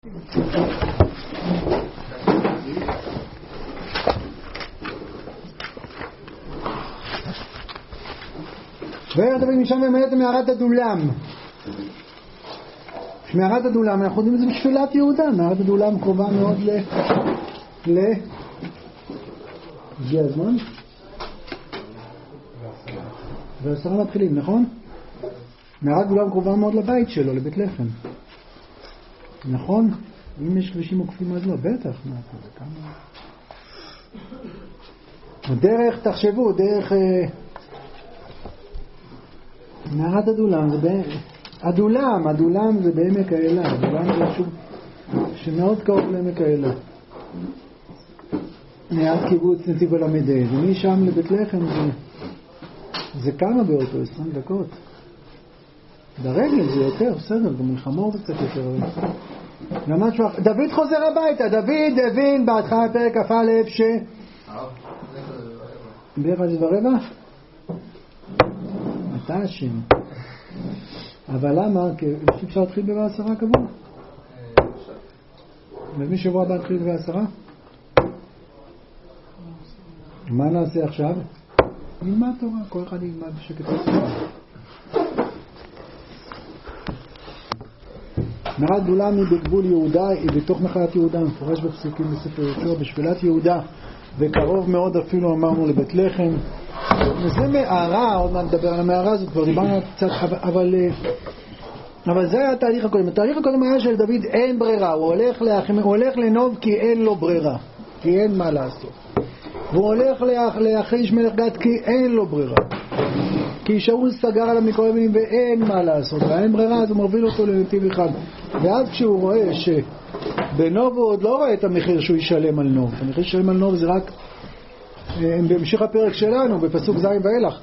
ואיך דוד משם ממלאת מערת הדולם. מערת הדולם, אנחנו יודעים את זה בשפילת יהודה. מערת הדולם קרובה מאוד הגיע הזמן? ו10 מתחילים, נכון? מערת הדולם קרובה מאוד לבית שלו, לבית לחם. נכון? אם יש כבישים עוקפים אז לא, בטח. דרך, תחשבו, דרך מערת הדולם, זה הדולם זה בעמק האלה, הדולם זה משהו שמאוד קרוב לעמק האלה. ליד קיבוץ נתיב הלמדי, ומשם לבית לחם זה כמה באותו 20 דקות. ברגל זה יותר, בסדר, במלחמות זה קצת יותר. דוד חוזר הביתה, דוד הבין בהתחלה פרק כ"א ש... ב-1:15? אתה אשם. אבל למה? כי אפשר להתחיל ב-10 קבוע? ומי שבוע הבא להתחיל ב-10? מה נעשה עכשיו? נלמד תורה, כל אחד ילמד בשקט. מערת הדולם היא בגבול יהודה, היא בתוך נחלת יהודה, מפורש בפסוקים בספר יהושע, בשפילת יהודה, וקרוב מאוד אפילו אמרנו לבית לחם. וזה מערה, עוד מעט נדבר על המערה הזאת, כבר דיברנו קצת, אבל זה היה התהליך הקודם. התהליך הקודם היה של דוד אין ברירה, הוא הולך לנוב כי אין לו ברירה, כי אין מה לעשות. והוא הולך לאחיש מלך גת כי אין לו ברירה, כי שאול סגר עליו מכל מינים ואין מה לעשות, ואין ברירה, אז הוא מוביל אותו לנתיב אחד. ואז כשהוא רואה שבנוב הוא עוד לא רואה את המחיר שהוא ישלם על נוב, המחיר שישלם על נוב זה רק בהמשך הפרק שלנו בפסוק ז' ואילך,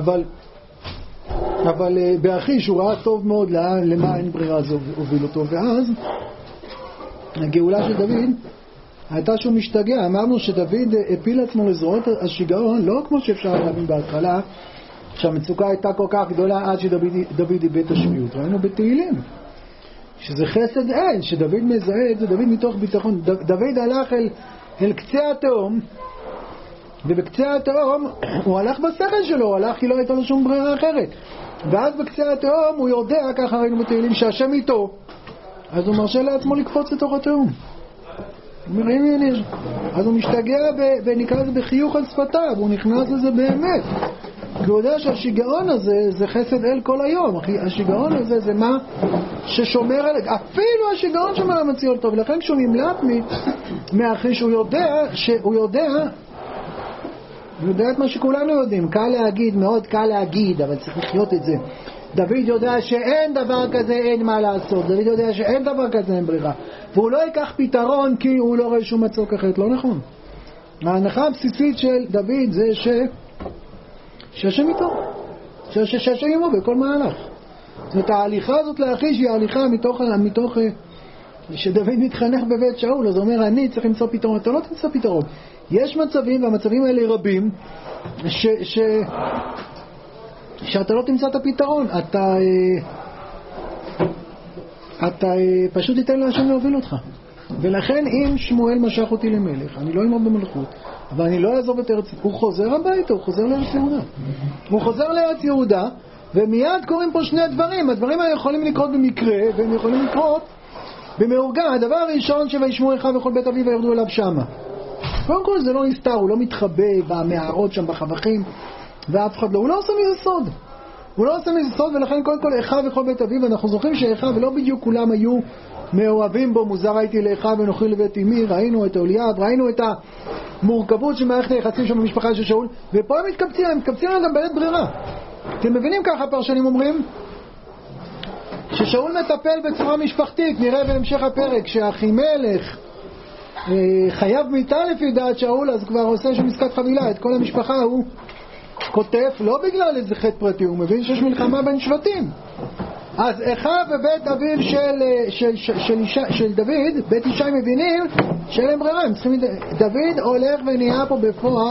אבל באחיש הוא ראה טוב מאוד למה אין ברירה, זה הוביל אותו. ואז הגאולה של דוד הייתה שהוא משתגע. אמרנו שדוד הפיל עצמו לזרועות השיגעון, לא כמו שאפשר להבין בהתחלה שהמצוקה הייתה כל כך גדולה עד שדוד איבד את השפיות. ראינו בתהילים שזה חסד אין, שדוד מזהה את זה, דוד מתוך ביטחון. דוד הלך אל קצה התהום, ובקצה התהום הוא הלך בשכל שלו, הוא הלך כי לא הייתה לו שום ברירה אחרת. ואז בקצה התהום הוא יודע, ככה ראינו בתהילים, שהשם איתו, אז הוא מרשה לעצמו לקפוץ לתוך התהום. אז הוא משתגע ונקרא זה בחיוך על שפתיו, הוא נכנס לזה באמת, כי הוא יודע שהשיגעון הזה זה חסד אל כל היום. השיגעון הזה זה מה ששומר על, אפילו השיגעון שומר על מציאות טוב. לכן כשהוא נמלט מאחרי שהוא יודע את מה שכולנו יודעים. קל להגיד, מאוד קל להגיד, אבל צריך לחיות את זה. דוד יודע שאין דבר כזה, אין מה לעשות. דוד יודע שאין דבר כזה, אין ברירה. והוא לא ייקח פתרון כי הוא לא רואה שום מצוק אחרת. לא נכון. ההנחה הבסיסית של דוד זה שהשם איתו. שהשם עמו בכל מהלך. זאת אומרת, ההליכה הזאת לאחיש היא ההליכה מתוך שדוד מתחנך בבית שאול. אז הוא אומר, אני צריך למצוא פתרון. אתה לא תמצא פתרון. יש מצבים, והמצבים האלה רבים, שאתה לא תמצא את הפתרון. אתה פשוט תיתן להשם להוביל אותך. ולכן אם שמואל משך אותי למלך, אני לא אלמוד במלכות, אבל אני לא אעזוב את ארץ, הוא חוזר הביתה, הוא חוזר לארץ יהודה. הוא חוזר לארץ יהודה, ומיד קוראים פה שני דברים. הדברים האלה יכולים לקרות במקרה, והם יכולים לקרות במאורגן. הדבר הראשון שישמעו אחיו וכל בית אביו וירדו אליו שמה. קודם כל זה לא נסתר, הוא לא מתחבא במערות שם בחבכים, ואף אחד לא, הוא לא עושה מזה סוד. הוא לא עושה מזה סוד, ולכן קודם כל אחיו וכל בית אביו, אנחנו זוכרים שאחיו ולא בדיוק כולם היו מאוהבים בו. מוזר הייתי לאחיו ונוכרי לבית אמי, ראינו את אוליאב, ראינו את המורכבות של מערכת היחסים שם במשפחה של שאול, ופה הם מתקבצים להם גם בלית ברירה. אתם מבינים ככה הפרשנים אומרים? ששאול מטפל בצורה משפחתית, נראה בהמשך הפרק, שאחימלך חייב מיתה לפי דעת שאול, אז כבר עושה שם עסקת חבילה, את כל המשפחה הוא כותב, לא בגלל איזה חטא פרטי, הוא מבין שיש מלחמה בין שבטים. אז אחיו ובית אביו של דוד, בית ישי מבינים שאין להם ברירה, דוד הולך ונהיה פה בפועל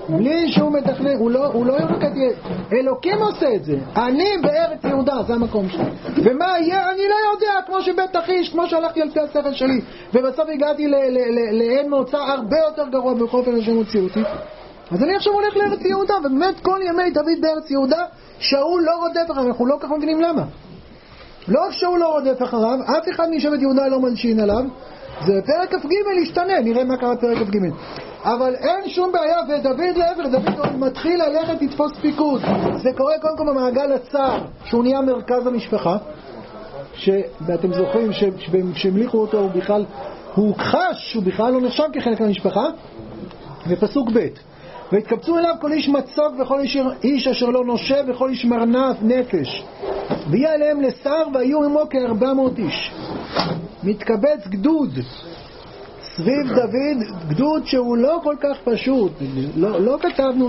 בלי שהוא מתכנן, הוא לא יורק את אלוקים עושה את זה. אני בארץ יהודה, זה המקום שלי. ומה יהיה? אני לא יודע, כמו שבית אחיש, כמו שהלכתי על פי השכל שלי, ובסוף הגעתי לאין מוצא הרבה יותר גרוע בכל אופן השם הוציא אותי. אז אני עכשיו הולך לארץ יהודה, ובאמת כל ימי דוד בארץ יהודה, שאול לא רודף אחריו, אנחנו לא כך מבינים למה. לא רק שאול לא רודף אחריו, אף אחד משבט יהודה לא מלשין עליו, זה פרק כ"ג ישתנה, נראה מה קרה פרק כ"ג. אבל אין שום בעיה, ודוד לעבר, דוד מתחיל ללכת לתפוס פיקוד. זה קורה קודם כל במעגל הצער, שהוא נהיה מרכז המשפחה, ואתם זוכרים שהמליכו אותו, הוא הוכחש, הוא בכלל לא נחשב כחלק מהמשפחה. ופסוק ב' והתקבצו אליו כל איש מצוק וכל איש אשר לא נושב וכל איש מרנף נפש, ויהיה אליהם לשר והיו עמו כ400 איש. מתקבץ גדוד סביב דוד, גדוד שהוא לא כל כך פשוט. לא כתבנו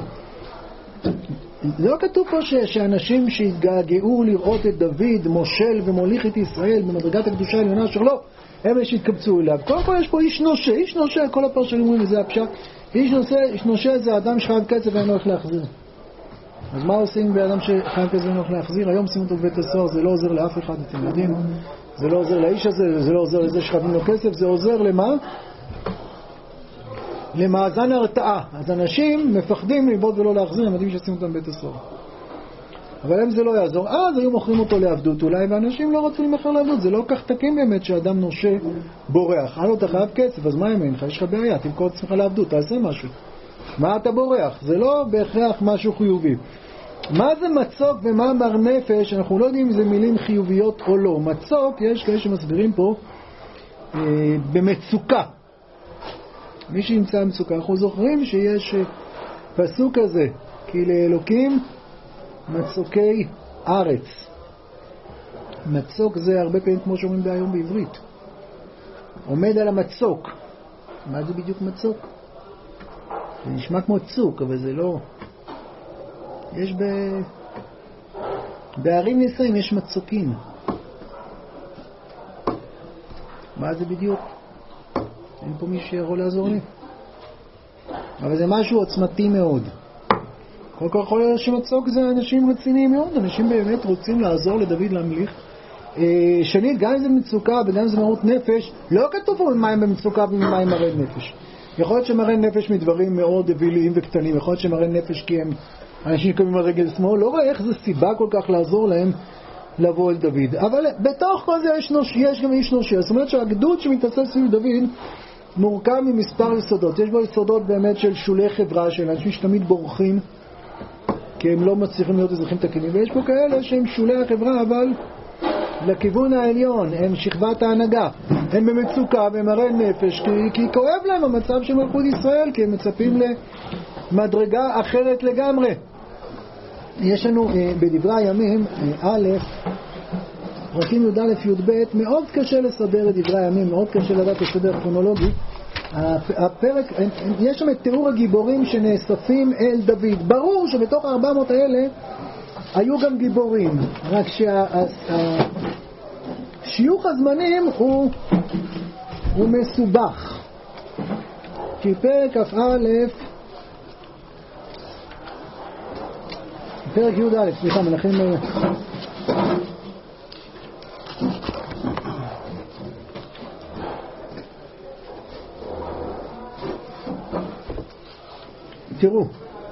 לא כתוב פה שאנשים שהתגעגעו לראות את דוד מושל ומוליך את ישראל במדרגת הקדושה העליונה אשר לא, הם שהתקבצו אליו. קודם כל יש פה איש נושה, איש נושה, כל הפרשנים אומרים וזה הפשט, איש נושה זה אדם שחייב כסף ואין לו איך להחזיר. אז מה עושים באדם שחייב כסף ואין לו איך להחזיר? היום שימו אותו בבית הסוהר, זה לא עוזר לאף אחד, אתם יודעים, זה לא עוזר לאיש הזה, זה לא עוזר לזה שחייבים לו כסף, זה עוזר למה? למאזן הרתעה. אז אנשים מפחדים לבעוט ולא להחזיר, הם יודעים ששימו אותם בבית הסוהר. אבל אם זה לא יעזור, אז היו מוכרים אותו לעבדות אולי, ואנשים לא רצו למכר לעבדות. זה לא כך תקים באמת שאדם נושה בורח. הלו, אתה חייב כסף, אז מה אם אין לך? יש לך בעיה, תמכור את עצמך לעבדות, תעשה משהו. מה אתה בורח? זה לא בהכרח משהו חיובי. מה זה מצוק ומה מר נפש? אנחנו לא יודעים אם זה מילים חיוביות או לא. מצוק, יש כאלה שמסבירים פה, במצוקה. מי שימצא במצוקה, אנחנו זוכרים שיש פסוק כזה, כי לאלוקים מצוקי ארץ. מצוק זה הרבה פעמים כמו שאומרים היום בעברית. עומד על המצוק. מה זה בדיוק מצוק? זה נשמע כמו צוק, אבל זה לא. יש בערים ניסויים יש מצוקים. מה זה בדיוק? אין פה מי שיכול לעזור לי. אבל זה משהו עוצמתי מאוד. כל כך יכול להיות שמצוק זה אנשים רציניים מאוד, אנשים באמת רוצים לעזור לדוד להמליך. שנית, גם אם זה מצוקה וגם אם זה מרות נפש, לא כתוב פה מים במצוקה ומים מרד נפש. יכול להיות שמרד נפש מדברים מאוד אוויליים וקטנים, יכול להיות שמרד נפש כי הם אנשים שקמים על רגל שמאל, לא רואה איך זה סיבה כל כך לעזור להם לבוא אל דוד. אבל בתוך כל זה יש גם איש נושה. זאת אומרת שהגדוד שמתעסק סביב דוד מורכב ממספר יסודות. יש בו יסודות באמת של שולי חברה, של אנשים שתמיד בורחים כי הם לא מצליחים להיות אזרחים תקינים, ויש פה כאלה שהם שולי החברה אבל לכיוון העליון, הם שכבת ההנהגה, הם במצוקה ומראה נפש כי כואב להם המצב של מלכות ישראל, כי הם מצפים למדרגה אחרת לגמרי. יש לנו בדברי הימים א', פרקים י"א י"ב, מאוד קשה לסדר את דברי הימים, מאוד קשה לדעת לסדר כרונולוגי. הפרק, יש שם את תיאור הגיבורים שנאספים אל דוד. ברור שבתוך 400 האלה היו גם גיבורים, רק שהשיוך הזמנים הוא מסובך. כי פרק כ"א, פרק י"א, סליחה, מנחם תראו,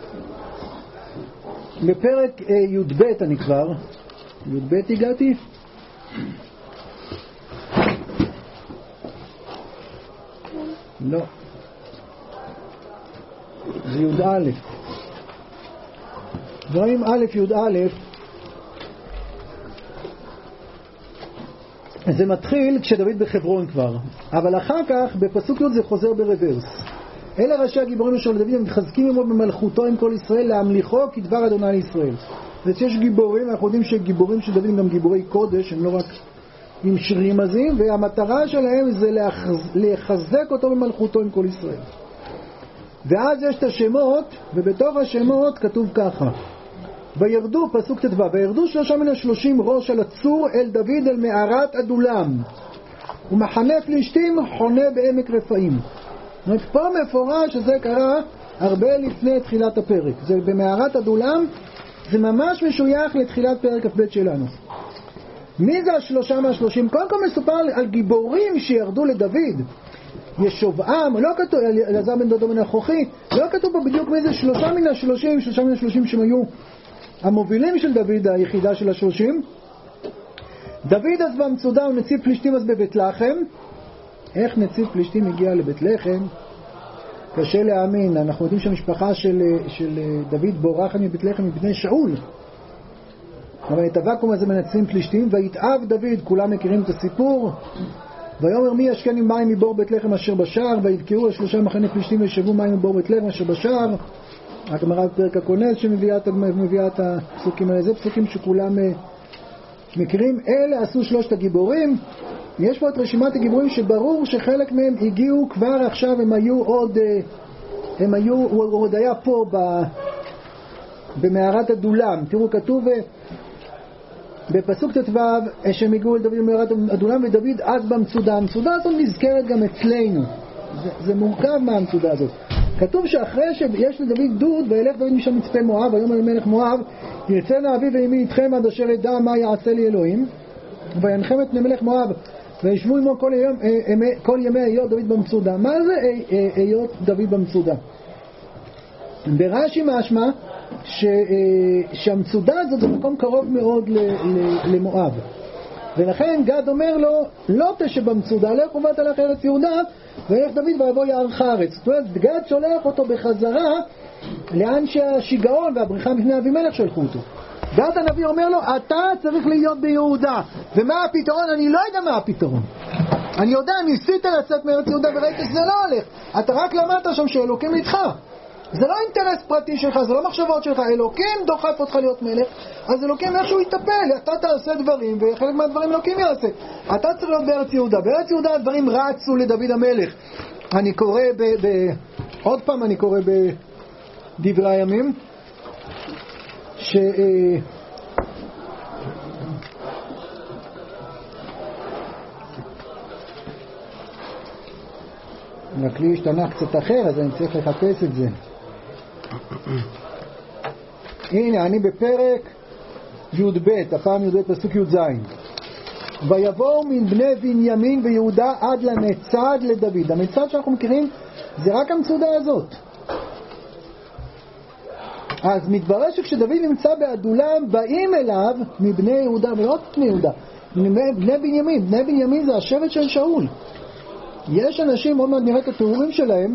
בפרק י"ב אני כבר, י"ב הגעתי? לא. זה י"א. דברים א' י"א, זה מתחיל כשדוד בחברון כבר, אבל אחר כך בפסוק י' זה חוזר ברוורס. אלה ראשי הגיבורים של דוד, הם מתחזקים מאוד במלכותו עם כל ישראל להמליכו כדבר אדוני לישראל. ויש גיבורים, אנחנו יודעים שגיבורים של דוד הם גם גיבורי קודש, הם לא רק עם שירים עזים, והמטרה שלהם זה לחזק אותו במלכותו עם כל ישראל. ואז יש את השמות, ובתוך השמות כתוב ככה, וירדו, פסוק ט"ו, וירדו 330 ראש על הצור אל דוד אל מערת אדולם, ומחנה פלישתים חונה בעמק רפאים. פה מפורש שזה קרה הרבה לפני תחילת הפרק. זה במערת הדולם, זה ממש משוייך לתחילת פרק כ"ב שלנו. מי זה השלושה מהשלושים? קודם כל מסופר על גיבורים שירדו לדוד. ישובעם, לא כתוב, אלעזר בן דודו בן אחוכי, לא כתוב פה בדיוק מי זה שלושה מן השלושים שהם היו המובילים של דוד, היחידה של השלושים. דוד אז במצודה הוא נציב פלישתים אז בבית לחם. איך נציב פלישתים הגיע לבית לחם? קשה להאמין. אנחנו יודעים שהמשפחה של דוד בורחת מבית לחם מפני שאול. אבל את הוואקום הזה מנצלים פלישתים, ויתאב דוד, כולם מכירים את הסיפור. ויאמר מי ישכן עם מים מבור בית לחם אשר בשער, ויבקעו השלושה מחנה פלישתים וישבו מים מבור בית לחם אשר בשער. הגמרא בפרק הכונס שמביאה את הפסוקים האלה, זה פסוקים שכולם מכירים. אלה עשו שלושת הגיבורים. יש פה את רשימת הגיבורים שברור שחלק מהם הגיעו כבר עכשיו, הוא עוד היה פה במערת הדולם. תראו, כתוב בפסוק ט"ו שהם הגיעו לדוד במערת הדולם, ודוד עד במצודה. המצודה הזאת נזכרת גם אצלנו, זה מורכב מהמצודה הזאת. כתוב שאחרי שיש לדוד דוד, וילך דוד משם מצפה מואב, ויאמר למלך מואב, ירצה אבי ואמי איתכם עד אשר ידע מה יעשה לי אלוהים, וינחם את מלך מואב, וישבו עמו כל ימי היות דוד במצודה. מה זה היות דוד במצודה? ברש"י משמע שהמצודה הזאת זה מקום קרוב מאוד למואב, ולכן גד אומר לו לא תשב במצודה, לך ובאת לך ארץ יהודה, וילך דוד ויבוא יער חרץ. זאת אומרת, גד שולח אותו בחזרה לאן שהשיגעון והבריחה מפני אבימלך שלחו אותו. גד הנביא אומר לו, אתה צריך להיות ביהודה. ומה הפתרון? אני לא יודע מה הפתרון. אני יודע, ניסית לצאת מארץ יהודה וראית שזה לא הולך. אתה רק למדת שם שאלוקים איתך. זה לא אינטרס פרטי שלך, זה לא מחשבות שלך. אלוקים דוחף אותך להיות מלך, אז אלוקים איכשהו יטפל. אתה תעשה דברים, וחלק מהדברים אלוקים יעשה. אתה צריך להיות בארץ יהודה. בארץ יהודה הדברים רצו לדוד המלך. אני קורא עוד פעם אני קורא בדברי הימים, הכלי השתנה קצת אחר, אז אני צריך לחפש את זה. הנה, אני בפרק י"ב, הפעם י"ב פסוק י"ז. ויבואו מן בני בנימין ויהודה עד למצד לדוד. המצד שאנחנו מכירים זה רק המצודה הזאת. אז מתברר שכשדוד נמצא באדולם באים אליו מבני יהודה, ולא בני יהודה, בני בנימין. בני בנימין זה השבט של שאול. יש אנשים, עוד מעט נראה את התיאורים שלהם,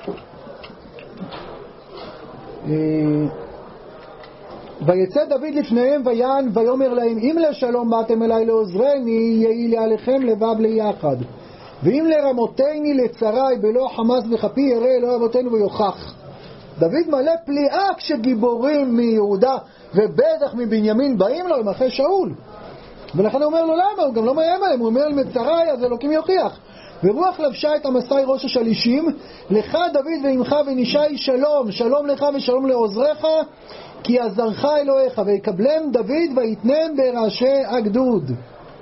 ויצא דוד לפניהם ויען ויאמר להם, אם לשלום באתם אליי לעוזרני, יהי לי עליכם לבב ליחד, ואם לרמותני לצרי בלא חמאס וחפי, יראה אלוהי אבותינו ויוכח. דוד מלא פליאה כשגיבורים מיהודה ובטח מבנימין באים לו עם אחרי שאול, ולכן הוא אומר לו למה? הוא גם לא מאיים עליהם, הוא אומר לצרי אז אלוקים יוכיח. ורוח לבשה את המסי ראש השלישים, לך דוד ועמך ונישי שלום, שלום לך ושלום לעוזריך, כי עזרך אלוהיך, ויקבלם דוד ויתנם בראשי הגדוד.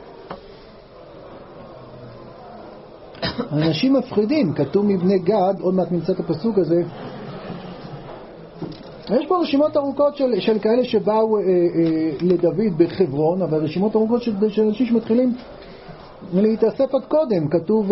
אנשים מפחידים, כתוב מבני גד, עוד מעט נמצא את הפסוק הזה. יש פה רשימות ארוכות של כאלה שבאו לדוד בחברון, אבל רשימות ארוכות של אנשים שמתחילים להתאסף עד קודם. כתוב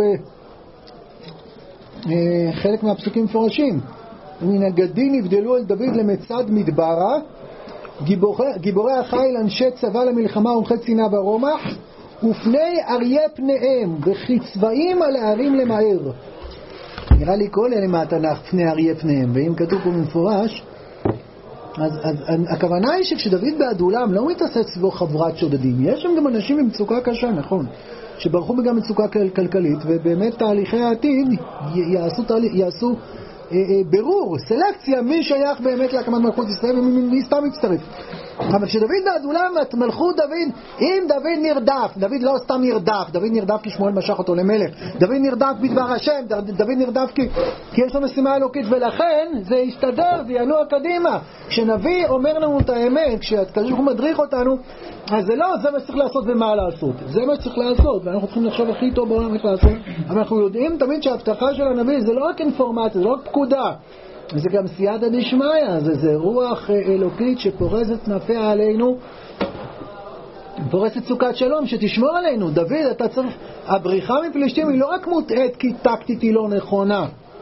חלק מהפסוקים מפורשים, מן הגדין נבדלו אל דוד למצד מדברה, גיבורי החיל אנשי צבא למלחמה ומחי צינה ברומח, ופני אריה פניהם וחצבאים על הערים למהר. נראה לי כל אלה מהתנ"ך פני אריה פניהם, ואם כתוב פה במפורש, אז הכוונה היא שכשדוד באדולם לא מתעסק סביבו חבורת שודדים. יש שם גם אנשים עם מצוקה קשה, נכון, שברחו בגם מצוקה כלכלית, ובאמת תהליכי העתיד יעשו ברור, סלקציה, מי שייך באמת להקמת מלכות ישראל ומי סתם מצטרף. אבל כשדוד באדולם מלכות דוד, אם דוד נרדף, דוד לא סתם נרדף, דוד נרדף כי שמואל משך אותו למלך, דוד נרדף בדבר השם, דוד נרדף כי יש לו משימה אלוקית, ולכן זה יסתדר, זה ינוע קדימה. כשנביא אומר לנו את האמת, כשהוא מדריך אותנו, אז זה לא, זה מה שצריך לעשות ומה לעשות, זה מה שצריך לעשות, ואנחנו צריכים לחשוב הכי טוב בעולם איך לעשות. אבל אנחנו יודעים תמיד שההבטחה של הנביא זה לא רק אינפורמציה, זה לא רק פקודה, זה גם סייעתא דשמיא, זה רוח אלוקית שפורסת כנפיה עלינו, פורסת סוכת שלום שתשמור עלינו. דוד, אתה צריך, הבריחה מפלישתים היא לא רק מוטעת כי טקטית היא לא נכונה,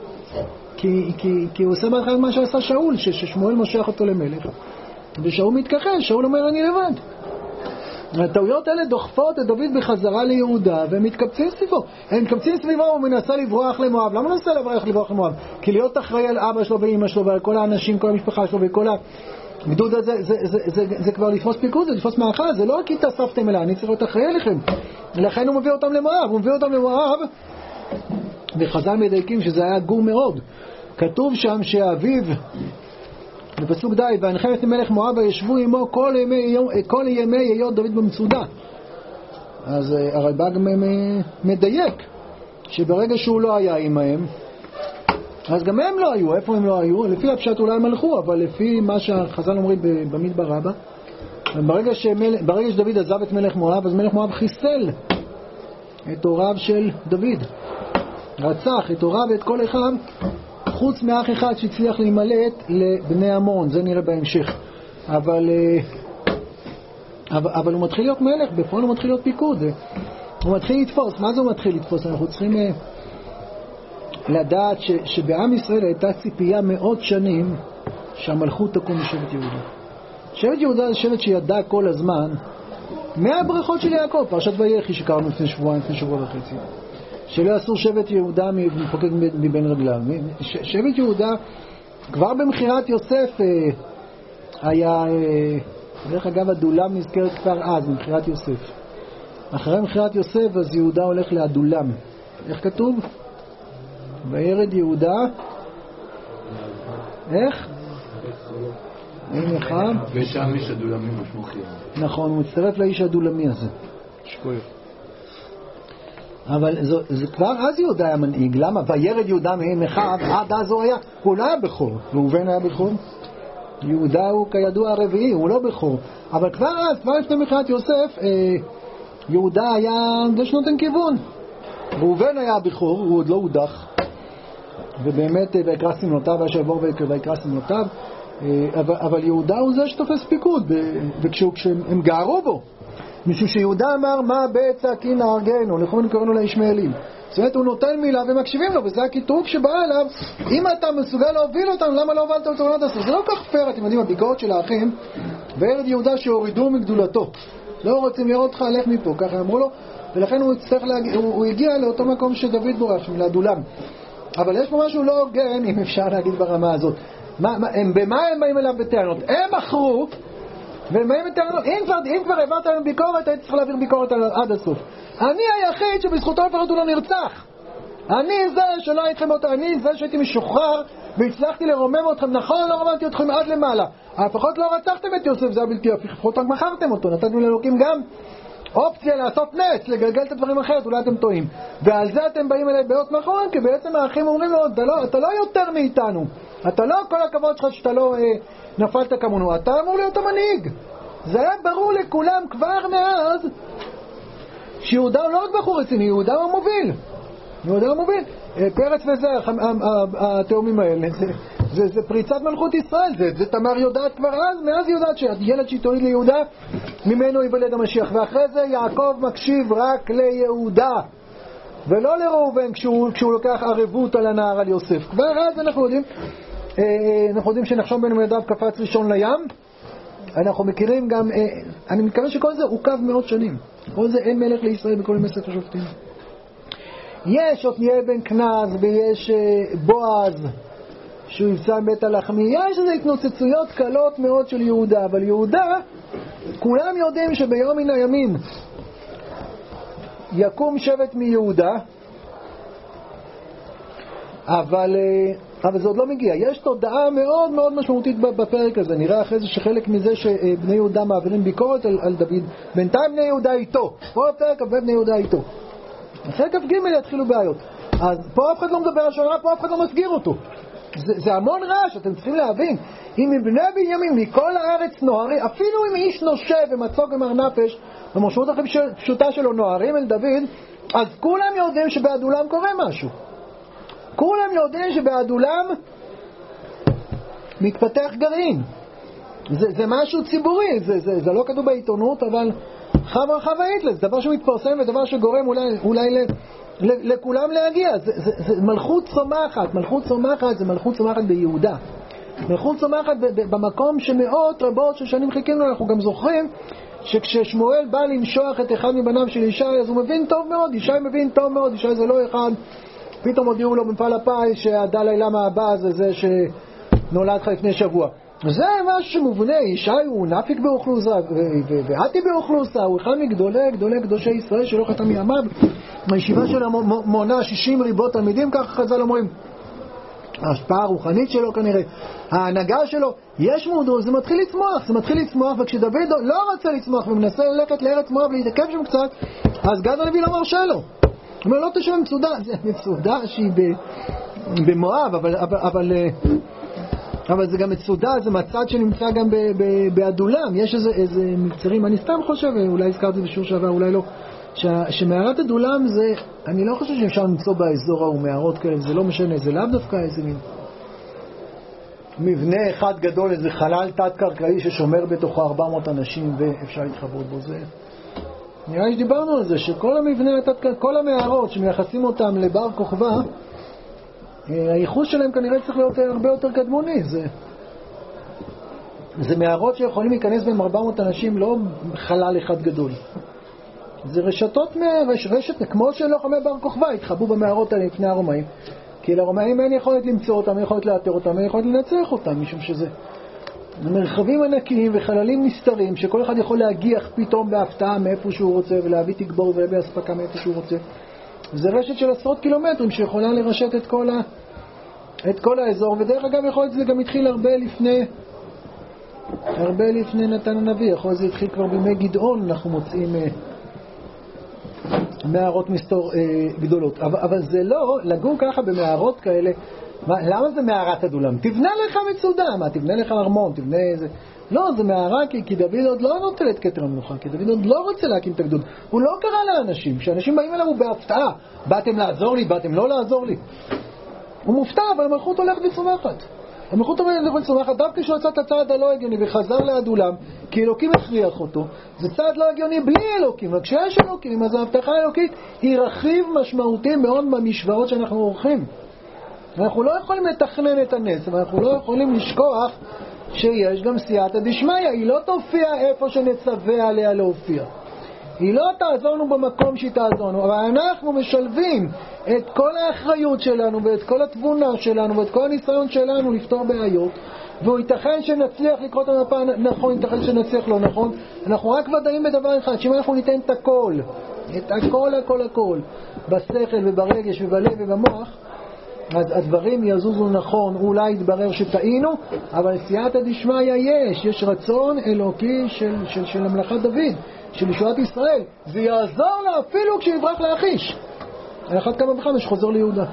כי הוא עושה בהתחלה מה שעשה שאול, ששמואל מושך אותו למלך ושאול מתכחש, שאול אומר אני לבד. הטעויות האלה דוחפות את דוד בחזרה ליהודה והם מתקבצים סביבו. הם מתקבצים סביבו, הוא מנסה לברוח למואב. למה מנסה לברוח למואב? כי להיות אחראי על אבא שלו ואמא שלו ועל כל האנשים, כל המשפחה שלו וכל הגדוד הזה, זה כבר לתפוס פיקוד, זה לתפוס מאחז, זה לא רק כי התאספתם אליי, אני צריך להיות אחראי עליכם. לכן הוא מביא אותם למואב, וחז"ל מדייקים שזה היה גור מאוד. כתוב שם שאביו, בפסוק די, והנחם את מלך מואב וישבו עמו כל ימי היות דוד במצודה. אז הרלב"ג מדייק שברגע שהוא לא היה עמהם, אז גם הם לא היו. איפה הם לא היו? לפי הפשט אולי הם הלכו, אבל לפי מה שהחז"ל אומרים במדבר רבה, ברגע שדוד עזב את מלך מואב, אז מלך מואב חיסל את הוריו של דוד, רצח את הוריו ואת כל אחד חוץ מאח אחד שהצליח להימלט לבני עמון. זה נראה בהמשך. אבל הוא מתחיל להיות מלך, בפועל הוא מתחיל להיות פיקוד, הוא מתחיל לתפוס. מה זה הוא מתחיל לתפוס? אנחנו צריכים לדעת שבעם ישראל הייתה ציפייה מאות שנים שהמלכות תקום בשבט יהודה. שבט יהודה זה שבט שידע כל הזמן מהברכות של יעקב, פרשת ויחי שקראנו לפני שבוע וחצי, שלא אסור שבט יהודה מפוקד מבין רגליו. שבט יהודה כבר במחירת יוסף היה, דרך אגב הדולם נזכרת כבר אז במחירת יוסף. אחרי מחירת יוסף אז יהודה הולך לאדולם. איך כתוב? וירד יהודה, איך? אין אחד. ושם איש הדולמי משמוחי. נכון, הוא מצטרף לאיש הדולמי הזה. שקוי. אבל זה כבר אז יהודה היה מנהיג. למה? וירד יהודה מהם אחד, עד אז הוא לא היה בכור. ראובן היה בכור. יהודה הוא כידוע הרביעי, הוא לא בכור. אבל כבר אז, כבר לפני מחירת יוסף, יהודה היה זה שנותן כיוון. ראובן היה בכור, הוא עוד לא הודח. ובאמת ויקרא סמלותיו וישבור ויקרא סמלותיו. אבל יהודה הוא זה שתופס פיקוד, וכשהם גערו בו. משום שיהודה אמר מה בצע כי נהרגנו, לכן קראנו לישמעאלים. זאת אומרת הוא נותן מילה ומקשיבים לו, וזה הכיתוב שבא אליו. אם אתה מסוגל להוביל אותם, למה לא הובלת אותם עד הסוף? זה לא כך פייר, אתם יודעים, הביקורת של האחים וירד יהודה שהורידו מגדולתו, לא רוצים לראות אותך, הלך מפה, ככה אמרו לו. ולכן הוא הגיע לאותו מקום שדוד בורח, לאדולם. אבל יש פה משהו לא הוגן, אם אפשר להגיד ברמה הזאת. במה הם באים אליו בטענות? הם אחרו והם באים בטענות. אם כבר העברת להם ביקורת, היית צריך להעביר ביקורת עד הסוף. אני היחיד שבזכותו לפחות הוא לא נרצח. אני זה שלא הייתם אותו, אני זה שהייתי משוחרר והצלחתי לרומם אתכם. נכון, לא רוממתי אתכם עד למעלה, לפחות לא רצחתם את יוסף, זה היה בלתי הפיך, לפחות רק מכרתם אותו, נתתם לאלוקים גם אופציה לעשות נץ, לגלגל את הדברים אחרת, אולי אתם טועים. ועל זה אתם באים אליי ביות נכון, כי בעצם האחים אומרים לו, אתה לא יותר מאיתנו, אתה לא, כל הכבוד שלך שאתה לא נפלת כמונו, אתה אמור להיות המנהיג. זה היה ברור לכולם כבר מאז שיהודה הוא לא רק בחור רציני, יהודה הוא המוביל. יהודה הוא המוביל. פרץ וזרח, התאומים האלה, זה פריצת מלכות ישראל. זה תמר יודעת כבר אז, מאז יודעת שהילד שיתוניד ליהודה ממנו ייוולד המשיח. ואחרי זה יעקב מקשיב רק ליהודה ולא לראובן כשהוא לוקח ערבות על הנער על יוסף. כבר אז אנחנו יודעים שנחשון בן יהודה קפץ ראשון לים. אנחנו מכירים גם, אני מתכוון שכל זה עוכב מאות שנים. כל זה אין מלך לישראל בכל ימי ספר שופטים. יש עתניאל בן כנז ויש בועז שהוא יבצע בית הלחמי. יש איזה התנוצצויות קלות מאוד של יהודה, אבל יהודה כולם יודעים שביום מן הימים יקום שבט מיהודה, אבל זה עוד לא מגיע. יש תודעה מאוד מאוד משמעותית בפרק הזה. נראה אחרי זה שחלק מזה שבני יהודה מעבירים ביקורת על דוד. בינתיים בני יהודה איתו, פה הפרק בני יהודה איתו. אחרי כף ג' יתחילו בעיות. אז פה אף אחד לא מדבר על שונה, פה אף אחד לא מסגיר אותו. זה המון רעש, אתם צריכים להבין. אם מבני בנימין מכל הארץ נוהרים, אפילו אם איש נושב ומצוק ומר נפש, במשמעות הכי פשוטה שלו נוהרים אל דוד, אז כולם יודעים שבאדולם קורה משהו. כולם יודעים שבאדולם מתפתח גרעין. זה משהו ציבורי, זה לא כתוב בעיתונות, אבל חווה היטלר, זה דבר שמתפרסם ודבר שגורם אולי לכולם להגיע. זה מלכות צומחת, זה מלכות צומחת ביהודה. מלכות צומחת במקום שמאות רבות של שנים חיכינו. אנחנו גם זוכרים שכששמואל בא למשוח את אחד מבניו של ישי, אז הוא מבין טוב מאוד, ישי מבין טוב מאוד, ישי זה לא אחד. פתאום הודיעו לו במפעל הפיס שהדלי למה הבא זה שנולד לך לפני שבוע. זה משהו שמובנה. ישי הוא נפיק באוכלוסה והתי באוכלוסה, הוא אחד מגדולי קדושי ישראל שלא חתם מימיו. הישיבה שלו מונה 60 ריבות תלמידים, כך חז"ל אומרים. ההשפעה הרוחנית שלו כנראה, ההנהגה שלו, יש מודעות, זה מתחיל לצמוח, וכשדוד לא רוצה לצמוח ומנסה ללכת לארץ מואב להתעכב שם קצת, אז גד הנביא לא מרשה לו. הוא אומר, לא תשמע מצודה, זה מצודה שהיא במואב, אבל זה גם מצודה, זה מצד שנמצא גם באדולם. יש איזה מקצרים, אני סתם חושב, אולי הזכרתי בשיעור שעבר, אולי לא, שמערת אדולם זה, אני לא חושב שאפשר למצוא באזור ההוא מערות כאלה, זה לא משנה, זה לאו דווקא איזה מבנה אחד גדול, איזה חלל תת-קרקעי ששומר בתוכו 400 אנשים ואפשר להתחבות בו. זה נראה שדיברנו על זה, שכל המבנה, כל המערות שמייחסים אותם לבר כוכבא, הייחוס שלהם כנראה צריך להיות הרבה יותר קדמוני. זה מערות שיכולים להיכנס בין 400 אנשים, לא חלל אחד גדול. זה רשתות, רשת, כמו שלוחמי בר כוכבא התחבאו במערות האלה לפני הרומאים, כי לרומאים אין יכולת למצוא אותם, אין יכולת לאתר אותם, אין יכולת לנצח אותם, משום שזה מרחבים ענקיים וחללים נסתרים שכל אחד יכול להגיח פתאום בהפתעה מאיפה שהוא רוצה ולהביא תגבור ולהביא אספקה מאיפה שהוא רוצה. זה רשת של עשרות קילומטרים שיכולה לרשת את כל האזור. ודרך אגב יכול להיות זה גם התחיל הרבה לפני נתן הנביא. יכול להיות זה התחיל כבר בימי גדעון, אנחנו מוצאים מערות מסתור גדולות. אבל זה לא לגור ככה במערות כאלה. למה זה מערת אדולם? תבנה לך מצודה, מה? תבנה לך ארמון, תבנה איזה... לא, זה מערה כי דוד עוד לא נוטל את כתר המלוכה, כי דוד עוד לא רוצה להקים את הגדוד. הוא לא קרא לאנשים, כשאנשים באים אליו הוא בהפתעה. באתם לעזור לי, באתם לא לעזור לי. הוא מופתע, אבל המלכות הולכת וצומחת. המלכות הולכת וצומחת, דווקא כשהוא יצא את הצעד הלא הגיוני וחזר לאדולם, כי אלוקים הכריח אותו. זה צעד לא הגיוני בלי אלוקים, רק כשיש אלוקים, אז ההבטחה האלוקית היא רכיב משמעותי מאוד במשוואות שאנחנו עורכים. אנחנו לא יכולים לתכנן את הנס, אבל אנחנו לא יכולים לשכוח שיש גם סייעתא דשמיא. היא לא תופיע איפה שנצווה עליה להופיע. היא לא תעזור לנו במקום שהיא תעזור לנו, אבל אנחנו משלבים את כל האחריות שלנו ואת כל התבונה שלנו ואת כל הניסיון שלנו לפתור בעיות, והוא ייתכן שנצליח לקרוא את המפה נכון, ייתכן שנצליח לא נכון. אנחנו רק ודאים בדבר אחד, שאם אנחנו ניתן את הכל, הכל בשכל וברגש ובלב ובמוח, אז הדברים יזוזו נכון. אולי יתברר שטעינו, אבל סייעתא דשמיא יש רצון אלוקי של המלכת דוד, של ישועת ישראל. זה יעזור לה אפילו כשיברח לאחיש. על אחת כמה וכמה שחוזר ליהודה.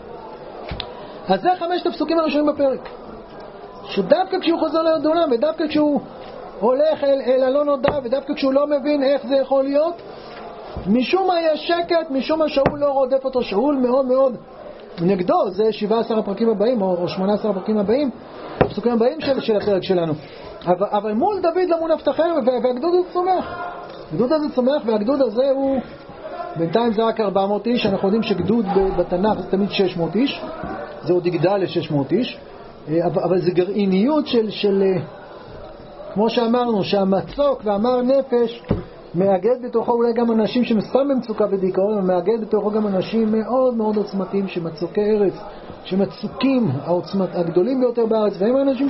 אז זה 5 הפסוקים הראשונים בפרק, שדווקא כשהוא חוזר לאדולם, ודווקא כשהוא הולך אל הלא נודע, ודווקא כשהוא לא מבין איך זה יכול להיות, משום מה יש שקט, משום מה שאול לא רודף אותו. שאול מאוד מאוד נגדו. זה 17 הפרקים הבאים או 18 הפרקים הבאים, הפסוקים הבאים של הפרק שלנו. אבל מול דוד למון הבטחנו, והגדוד הזה צומח. הגדוד הזה צומח, והגדוד הזה הוא בינתיים זה רק 400 איש. אנחנו יודעים שגדוד בתנ"ך זה תמיד 600 איש, זה עוד יגדל ל-600 איש, אבל זה גרעיניות של כמו שאמרנו, שהמצוק והמר נפש מאגד בתוכו אולי גם אנשים שמסתם במצוקה ודיכאון, ומאגד בתוכו גם אנשים מאוד מאוד עוצמתיים, שמצוקי ארץ, שמצוקים הגדולים ביותר בארץ, והם האנשים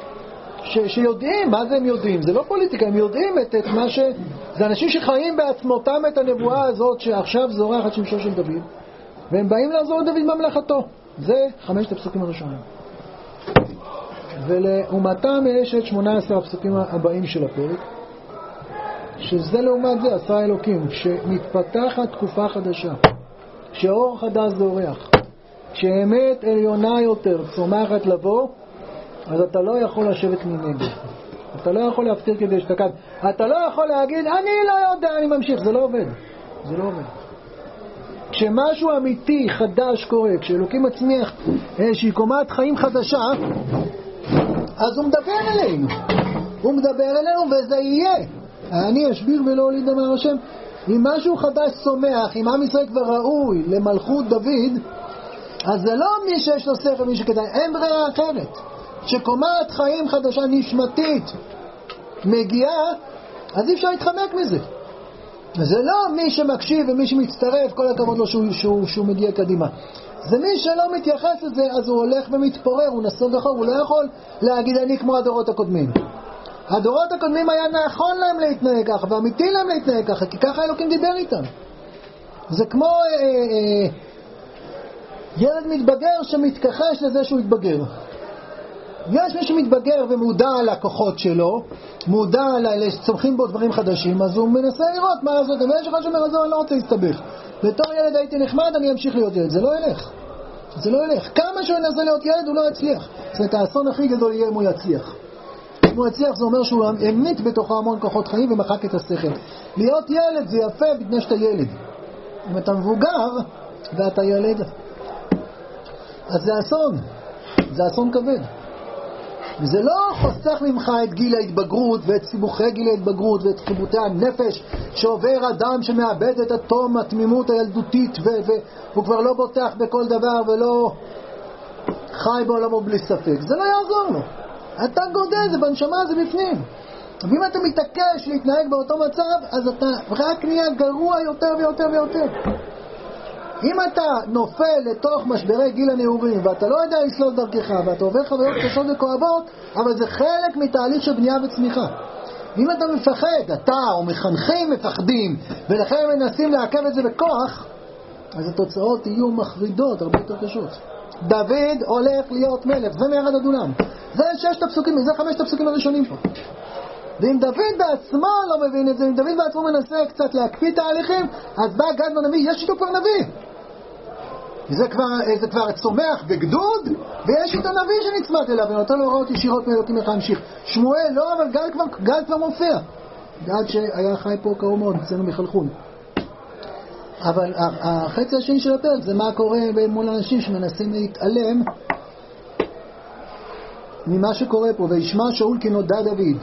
שיודעים. מה זה הם יודעים? זה לא פוליטיקה, הם יודעים את מה זה אנשים שחיים בעצמותם את הנבואה הזאת שעכשיו זורחת שמשו של דוד, והם באים לעזור לדוד ממלכתו. זה 5 הפסוקים הראשונים. ולעומתם יש את 18 הפסוקים הבאים של הפרק, שזה לעומת זה עשה אלוקים. כשמתפתחת תקופה חדשה, כשאור חדש זורח, כשאמת עליונה יותר צומחת לבוא, אז אתה לא יכול לשבת מנגד, אתה לא יכול להפתיר כדי שתקד, אתה לא יכול להגיד אני לא יודע, אני ממשיך. זה לא עובד, זה לא עובד. כשמשהו אמיתי חדש קורה, כשאלוקים מצמיח איזושהי קומת חיים חדשה, אז הוא מדבר אלינו. הוא מדבר אלינו וזה יהיה. אני אשביר ולא הוליד אמר השם. אם משהו חדש צומח, אם עם ישראל כבר ראוי למלכות דוד, אז זה לא מי שיש לו שכל, מי שכדאי, אין ברירה אחרת. שקומת חיים חדשה נשמתית מגיעה, אז אי אפשר להתחמק מזה. זה לא מי שמקשיב ומי שמצטרף, כל הכבוד לו שהוא מגיע קדימה. זה מי שלא מתייחס לזה, אז הוא הולך ומתפורר, הוא נסוג אחור, הוא לא יכול להגיד אני כמו הדורות הקודמים. הדורות הקודמים היה נכון להם להתנהג ככה, ואמיתי להם להתנהג ככה, כי ככה אלוקים דיבר איתם. זה כמו ילד מתבגר שמתכחש לזה שהוא התבגר. יש מי שמתבגר ומודע על הכוחות שלו, מודע לצומחים בו דברים חדשים, אז הוא מנסה לראות מה לעשות, ויש אחד שאומר, אני לא רוצה להסתבך. בתור ילד הייתי נחמד, אני אמשיך להיות ילד. זה לא ילך. זה לא ילך. כמה שהוא ינסה להיות ילד, הוא לא יצליח. זאת אומרת, האסון הכי גדול יהיה אם הוא יצליח. אם הוא יצליח, זה אומר שהוא אמיץ בתוכו המון כוחות חיים ומחק את השכל. להיות ילד זה יפה בתנאי שאתה ילד. אם אתה מבוגר ואתה ילד, אז זה אסון. זה אסון כבד. וזה לא חוסך ממך את גיל ההתבגרות ואת סיבוכי גיל ההתבגרות ואת חיבוטי הנפש שעובר אדם שמאבד את התום, התמימות הילדותית והוא כבר לא בוטח בכל דבר ולא חי בעולמו בלי ספק. זה לא יעזור לו. אתה גודל, זה בנשמה, זה בפנים. ואם אתה מתעקש להתנהג באותו מצב, אז אתה רק נהיה גרוע יותר ויותר ויותר. אם אתה נופל לתוך משברי גיל הנעורים ואתה לא יודע לסלול דרכך ואתה עובר חוויות קשות וכואבות, אבל זה חלק מתהליך של בנייה וצמיחה. אם אתה מפחד, אתה או מחנכים מפחדים ולכן מנסים לעכב את זה בכוח, אז התוצאות יהיו מחרידות, הרבה יותר קשות. דוד הולך להיות מלך, זה מירד הדונם. זה 6 הפסוקים, זה 5 הפסוקים הראשונים פה. ואם דוד בעצמו לא מבין את זה, אם דוד בעצמו מנסה קצת להקפיא תהליכים, אז בא גד בנביא, יש איתו כבר נביא. זה כבר צומח בגדוד, ויש איתו נביא שנצמד אליו, ונותן לו הוראות ישירות מאלוקים איך להמשיך. שמואל לא, אבל גד כבר מופיע. גד שהיה חי פה קרוב מאוד, אצלנו מחלחון. אבל החצי השני של הפרק זה מה קורה מול אנשים שמנסים להתעלם ממה שקורה פה. וישמע שאול כי נודע דוד.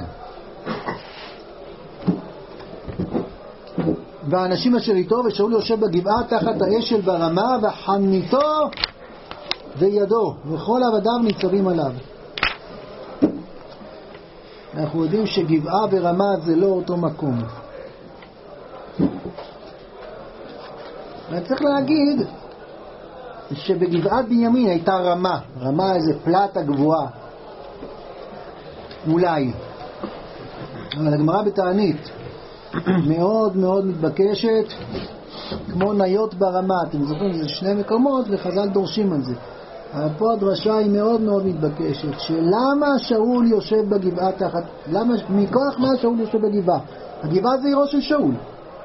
והאנשים אשר איתו, ושאול יושב בגבעה תחת האשל ברמה, וחניתו וידו, וכל עבדיו ניצבים עליו. אנחנו יודעים שגבעה ברמה זה לא אותו מקום. אני צריך להגיד שבגבעת בנימין הייתה רמה, רמה איזה פלטה גבוהה. אולי. אבל הגמרא בתענית מאוד מאוד מתבקשת, כמו ניות ברמה. אתם זוכרים, זה 2 מקומות וחז"ל דורשים על זה. אבל פה הדרשה היא מאוד מאוד מתבקשת, שלמה שאול יושב בגבעה תחת, מכוח מה שאול יושב בגבעה? הגבעה זה עירו של שאול.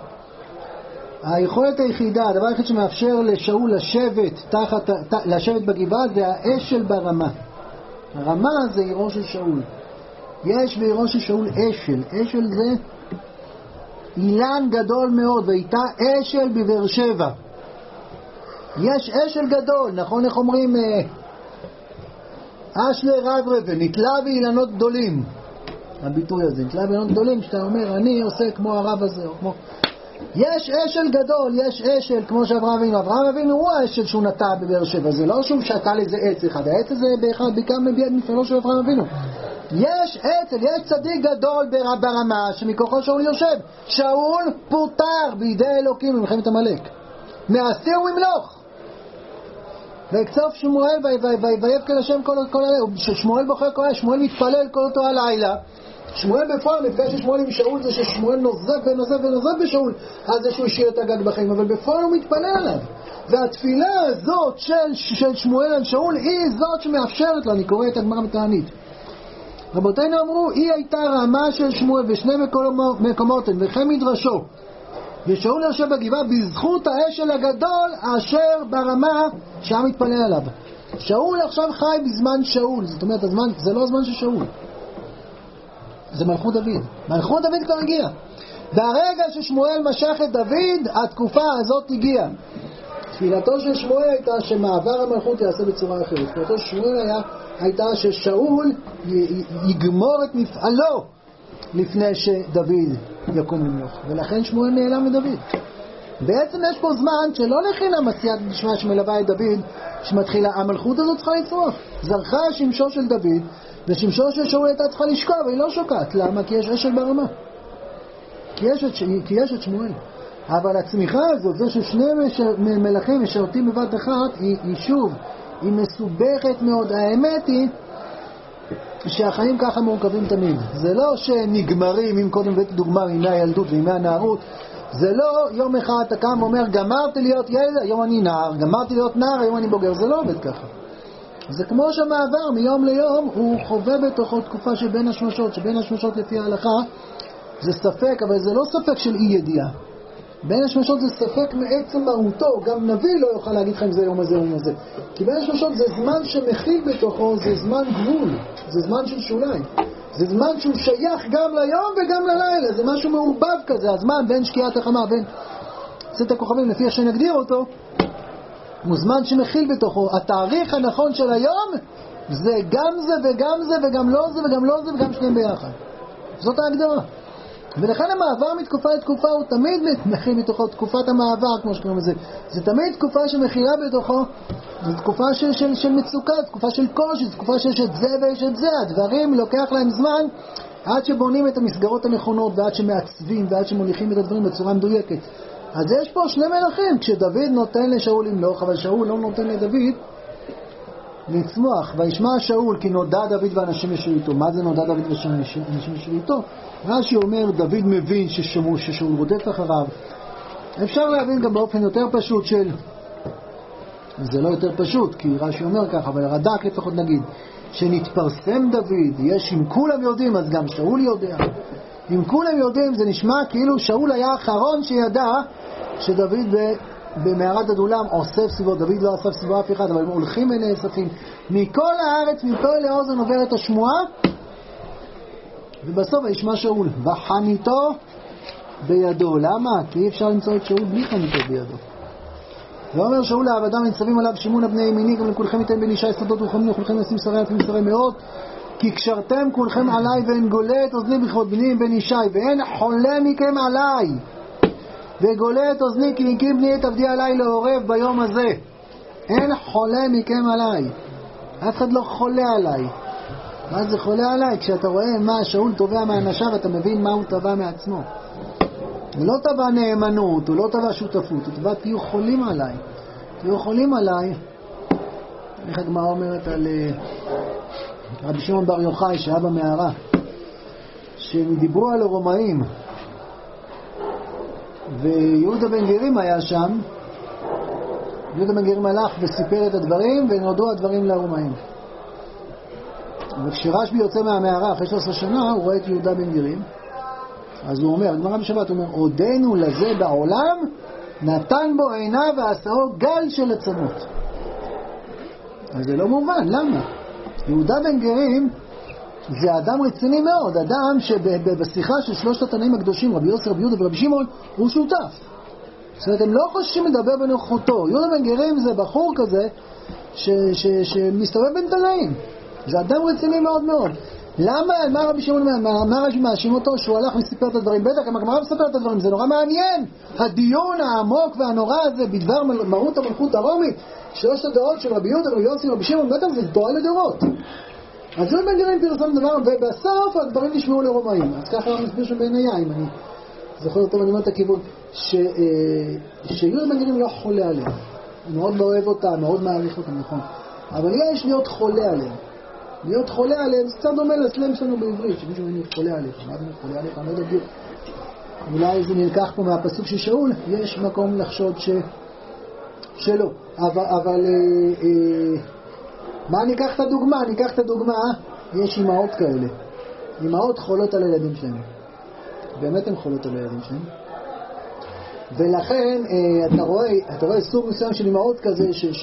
היכולת היחידה, הדבר היחיד שמאפשר לשאול לשבת בגבעה זה האשל ברמה. הרמה זה עירו של שאול. יש בעירו של שאול אשל. אשל זה אילן גדול מאוד, והייתה אשל בבאר שבע. יש אשל גדול, נכון איך אומרים? אשלי רב רבן, נתלה באילנות גדולים. הביטוי הזה, נתלה באילנות גדולים, שאתה אומר, אני עושה כמו הרב הזה, או כמו... יש אשל גדול, יש אשל, כמו שאברהם אבינו. אברהם אבינו הוא האשל שהוא נטע בבאר שבע. זה לא שהוא שתה לזה עץ אחד. העץ הזה באחד ביקם מביד מפעלו של אברהם אבינו. יש עצל, יש צדיק גדול ברמה שמכוחו שאול יושב. שאול פוטר בידי אלוקים במלחמת עמלק. מעשה הוא ימלוך. ויקצוף שמואל ויבכה לשם כל הלב. שמואל בוחר כל הלב, שמואל מתפלל כל אותו הלילה. שמואל בפועל, מפגש ששמואל עם שאול זה ששמואל נוזף בשאול, אז זה שהוא השאיר את הגג בחיים, אבל בפועל הוא מתפלל עליו. והתפילה הזאת של שמואל על שאול היא זאת שמאפשרת לו. אני קורא את הגמרא בתענית. רבותינו אמרו, היא הייתה רמה של שמואל בשני מקומות, וכן מדרשו. ושאול יושב בגבעה בזכות האשל הגדול אשר ברמה שהיה מתפלל עליו. שאול עכשיו חי בזמן שאול, זאת אומרת, הזמן, זה לא הזמן של שאול. זה מלכות דוד. מלכות דוד כבר הגיע. ברגע ששמואל משך את דוד, התקופה הזאת הגיעה. תפילתו של שמואל הייתה שמעבר המלכות יעשה בצורה אחרת. תפילתו של שמואל הייתה ששאול יגמור את מפעלו לפני שדוד יקום למלוך. ולכן שמואל נעלם מדוד. בעצם יש פה זמן שלא לחינם עשיית דשמיא שמלווה את דוד, שמתחילה, המלכות הזאת צריכה לצרוך. זרחה שמשו של דוד, ושמשו של שאול הייתה צריכה לשקוע, והיא לא שוקעת. למה? כי יש אשל ברמה. כי יש את שמואל. אבל הצמיחה הזאת, זה ששני מלכים משרתים בבת אחת, היא שוב, היא מסובכת מאוד. האמת היא שהחיים ככה מורכבים תמיד. זה לא שנגמרים, אם קודם הבאתי דוגמה מימי הילדות וימי הנערות, זה לא יום אחד אתה קם ואומר גמרתי להיות ילד, היום אני נער, גמרתי להיות נער, היום אני בוגר. זה לא עובד ככה. זה כמו שהמעבר מיום ליום הוא חווה בתוכו תקופה שבין השמשות, שבין השמשות לפי ההלכה זה ספק, אבל זה לא ספק של אי ידיעה. בין השמשות זה ספק מעצם מהותו, גם נביא לא יוכל להגיד לכם זה יום הזה יום הזה. כי בין השמשות זה זמן שמכיל בתוכו, זה זמן גבול, זה זמן של שוליים. זה זמן שהוא שייך גם ליום וגם ללילה, זה משהו מעורבב כזה, הזמן בין שקיעת החמה, בין צאת הכוכבים, לפי איך שנגדיר אותו, הוא זמן שמכיל בתוכו. התאריך הנכון של היום זה גם זה וגם זה וגם לא זה וגם לא זה וגם שניהם ביחד. זאת ההגדרה. ולכן המעבר מתקופה לתקופה הוא תמיד מכיל בתוכו, תקופת המעבר כמו שקוראים לזה. זה תמיד תקופה שמכילה בתוכו, זו תקופה של מצוקה, תקופה של קושי, תקופה שיש את זה ויש את זה. הדברים לוקח להם זמן עד שבונים את המסגרות הנכונות ועד שמעצבים ועד שמוליכים את הדברים בצורה מדויקת. אז יש פה שני מלכים, כשדוד נותן לשאול למלוך, אבל שאול לא נותן לדוד לצמוח. וישמע שאול כי נודע דוד ואנשים ישרו איתו. מה זה נודע דוד ואנשים ישרו איתו? רש"י אומר דוד מבין ששאול רודף אחריו. אפשר להבין גם באופן יותר פשוט של, זה לא יותר פשוט כי רש"י אומר ככה, אבל רד"ק לפחות נגיד שנתפרסם דוד, יש אם כולם יודעים אז גם שאול יודע. אם כולם יודעים זה נשמע כאילו שאול היה האחרון שידע שדוד במערת הדולם אוסף סביבו. דוד לא אסף סביבו אף אחד, אבל הם הולכים ונאספים מכל הארץ, מפה לאוזן עוברת השמועה, ובסוף ישמע שאול וחניתו בידו. למה? כי אי אפשר למצוא את שאול בלי חניתו בידו. ואומר שאול לעבדם ניצבים עליו שמעון בני ימיני, גם לכולכם ייתן בן ישי שדות וכולכם וכולכם נשים שרי אלפים שרי מאות, כי קשרתם כולכם עליי ואין גולה את אוזני בכבוד בני בן ישי, ואין חולה מכם עליי וגולה את אוזני כי הקים בני את עבדי עליי לעורב ביום הזה. אין חולה מכם עליי, אף אחד לא חולה עליי. מה זה חולה עליי? כשאתה רואה מה שאול תובע מאנשיו אתה מבין מה הוא תובע מעצמו. הוא לא תובע נאמנות, הוא לא תובע שותפות, הוא תובע תהיו חולים עליי. תהיו חולים עליי. איך הגמרא אומרת על רבי שמעון בר יוחאי שהיה במערה, שהם דיברו על הרומאים ויהודה בן גרים היה שם. יהודה בן גרים הלך וסיפר את הדברים ונודעו הדברים לרומאים. וכשרשב"י יוצא מהמערה אחרי 13 שנה הוא רואה את יהודה בן גרים, אז הוא אומר, גמרא בשבת, הוא אומר עודנו לזה בעולם נתן בו עיניו ועשאו גל של עצמות. אז זה לא מובן, למה? יהודה בן גרים זה אדם רציני מאוד, אדם שבשיחה של שלושת התנאים הקדושים, רבי יוסי, רבי יהודה ורבי שמעון, הוא שותף. זאת אומרת, הם לא חוששים לדבר בנוכחותו. יהודה בן גרים זה בחור כזה שמסתובב בין תנאים. זה אדם רציני מאוד מאוד. למה? מה רבי שמעון, מה רש"י מאשים אותו? שהוא הלך וסיפר את הדברים. בטח, גם הגמרא מספר את הדברים, זה נורא מעניין. הדיון העמוק והנורא הזה בדבר מהות המלכות הרומית, שלושת הדעות של רבי יהודה, רבי יוסי, רבי שמעון, בטח זה תורה לדורות. אז יהודה בן גרים פרסם דבר, ובסוף הדברים נשמעו לרומאים. אז ככה הוא מסביר שם בעיניי, אם אני זוכר אותו, אני אומר את הכיוון, שיהודה בן גרים לא חולה עליהם. הוא מאוד לא אוהב אותם, מאוד מעריך אותם, נכון. אבל יש להיות חולה עליהם. להיות חולה עליהם, זה קצת דומה לסלם שלנו בעברית, שמישהו אומר חולה עליך. מה זה חולה עליך? אני לא יודע בדיוק. אולי זה נלקח פה מהפסוק של שאול, יש מקום לחשוד שלא. אבל מה ניקח את הדוגמה? ניקח את הדוגמה, יש אמהות כאלה. אמהות חולות על הילדים שלהם. באמת הן חולות על הילדים שלהם. ולכן אתה רואה סוג מסוים של אמהות כזה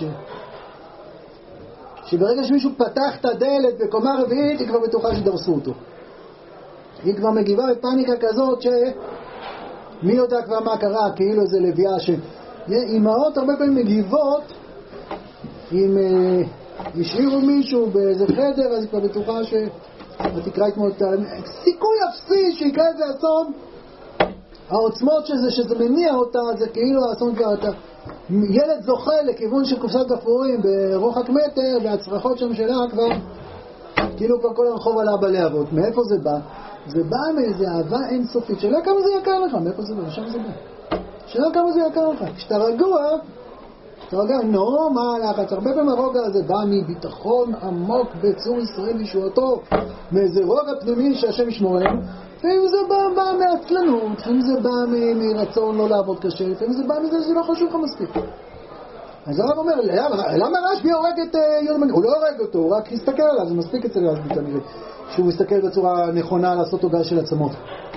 שברגע שמישהו פתח את הדלת בקומה רביעית היא כבר בטוחה שדרסו אותו. היא כבר מגיבה בפניקה כזאת שמי יודע כבר מה קרה, כאילו זה לביאה אמהות הרבה פעמים מגיבות, אם השאירו מישהו באיזה חדר, אז היא כבר בטוחה שהתקרה יתמות, סיכוי אפסי שיקרה איזה אסון, העוצמות שזה מניע אותה, זה כאילו האסון כבר, ילד זוכה לכיוון של קופסת גפרורים ברוחק מטר, והצרחות שם שלה כבר, כאילו כבר כל הרחוב עלה בלהבות. מאיפה זה בא? זה בא מאיזו אהבה אינסופית. שאלה כמה זה יקר לך, מאיפה זה בא? שם זה בא. שאלה כמה זה יקר לך. כשאתה רגוע, נו, מה הלחץ? הרבה פעמים הרוגע הזה בא מביטחון עמוק בצור ישראל וישועתו, מאיזה רוגע פנימי שהשם ישמור עלינו. לפעמים זה בא מעצלנות, לפעמים זה בא מרצון לא לעבוד קשה, לפעמים זה בא מזה שזה לא חשוב לך מספיק. אז הרב אומר, למה רשב"י הורג את יונתן? הוא לא הורג אותו, הוא רק הסתכל עליו, זה מספיק אצל רשב"י כנראה, שהוא מסתכל בצורה נכונה לעשות הוגה של עצמות.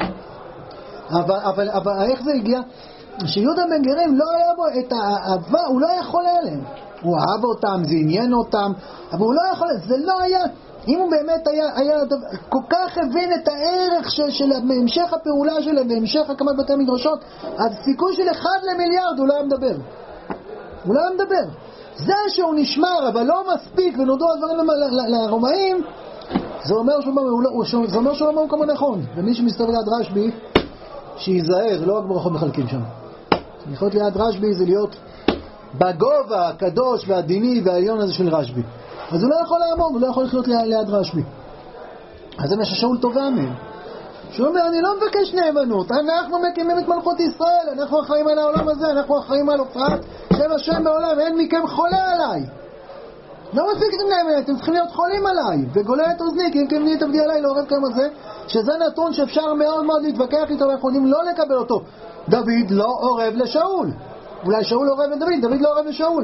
אבל איך זה הגיע? שיהודה בן גרים לא היה בו את האהבה, הוא לא יכול אליהם. הוא אהב אותם, זה עניין אותם, אבל הוא לא יכול, זה לא היה, אם הוא באמת היה כל כך הבין את הערך של המשך הפעולה שלהם והמשך הקמת בתי המדרשות, אז סיכוי של 1 למיליארד הוא לא היה מדבר. הוא לא היה מדבר. זה שהוא נשמר אבל לא מספיק ונודעו הדברים לרומאים, זה אומר שהוא לא במקום הנכון. ומי שמסתובב ליד רשב"י שיזהר, לא רק ברכות מחלקים שם. לחיות ליד רשב"י זה להיות בגובה הקדוש והדיני והעליון הזה של רשב"י. אז הוא לא יכול לעמוד, הוא לא יכול לחיות ליד רשב"י. אז זה מה ששאול תובע מהם. שהוא אומר, אני לא מבקש נאמנות, אנחנו מקימים את מלכות ישראל, אנחנו אחראים על העולם הזה, אנחנו אחראים על הופעת שם השם בעולם, אין מכם חולה עליי. לא מספיק אתם נאמנות, אתם צריכים להיות חולים עליי. וגולה את אוזני, כי אם כמני תבדי עליי לעורב כמה זה, שזה נתון שאפשר מאוד מאוד להתווכח איתו, ואנחנו יודעים לא לקבל אותו. דוד לא עורב לשאול. אולי שאול עורב לדוד, דוד לא עורב לשאול.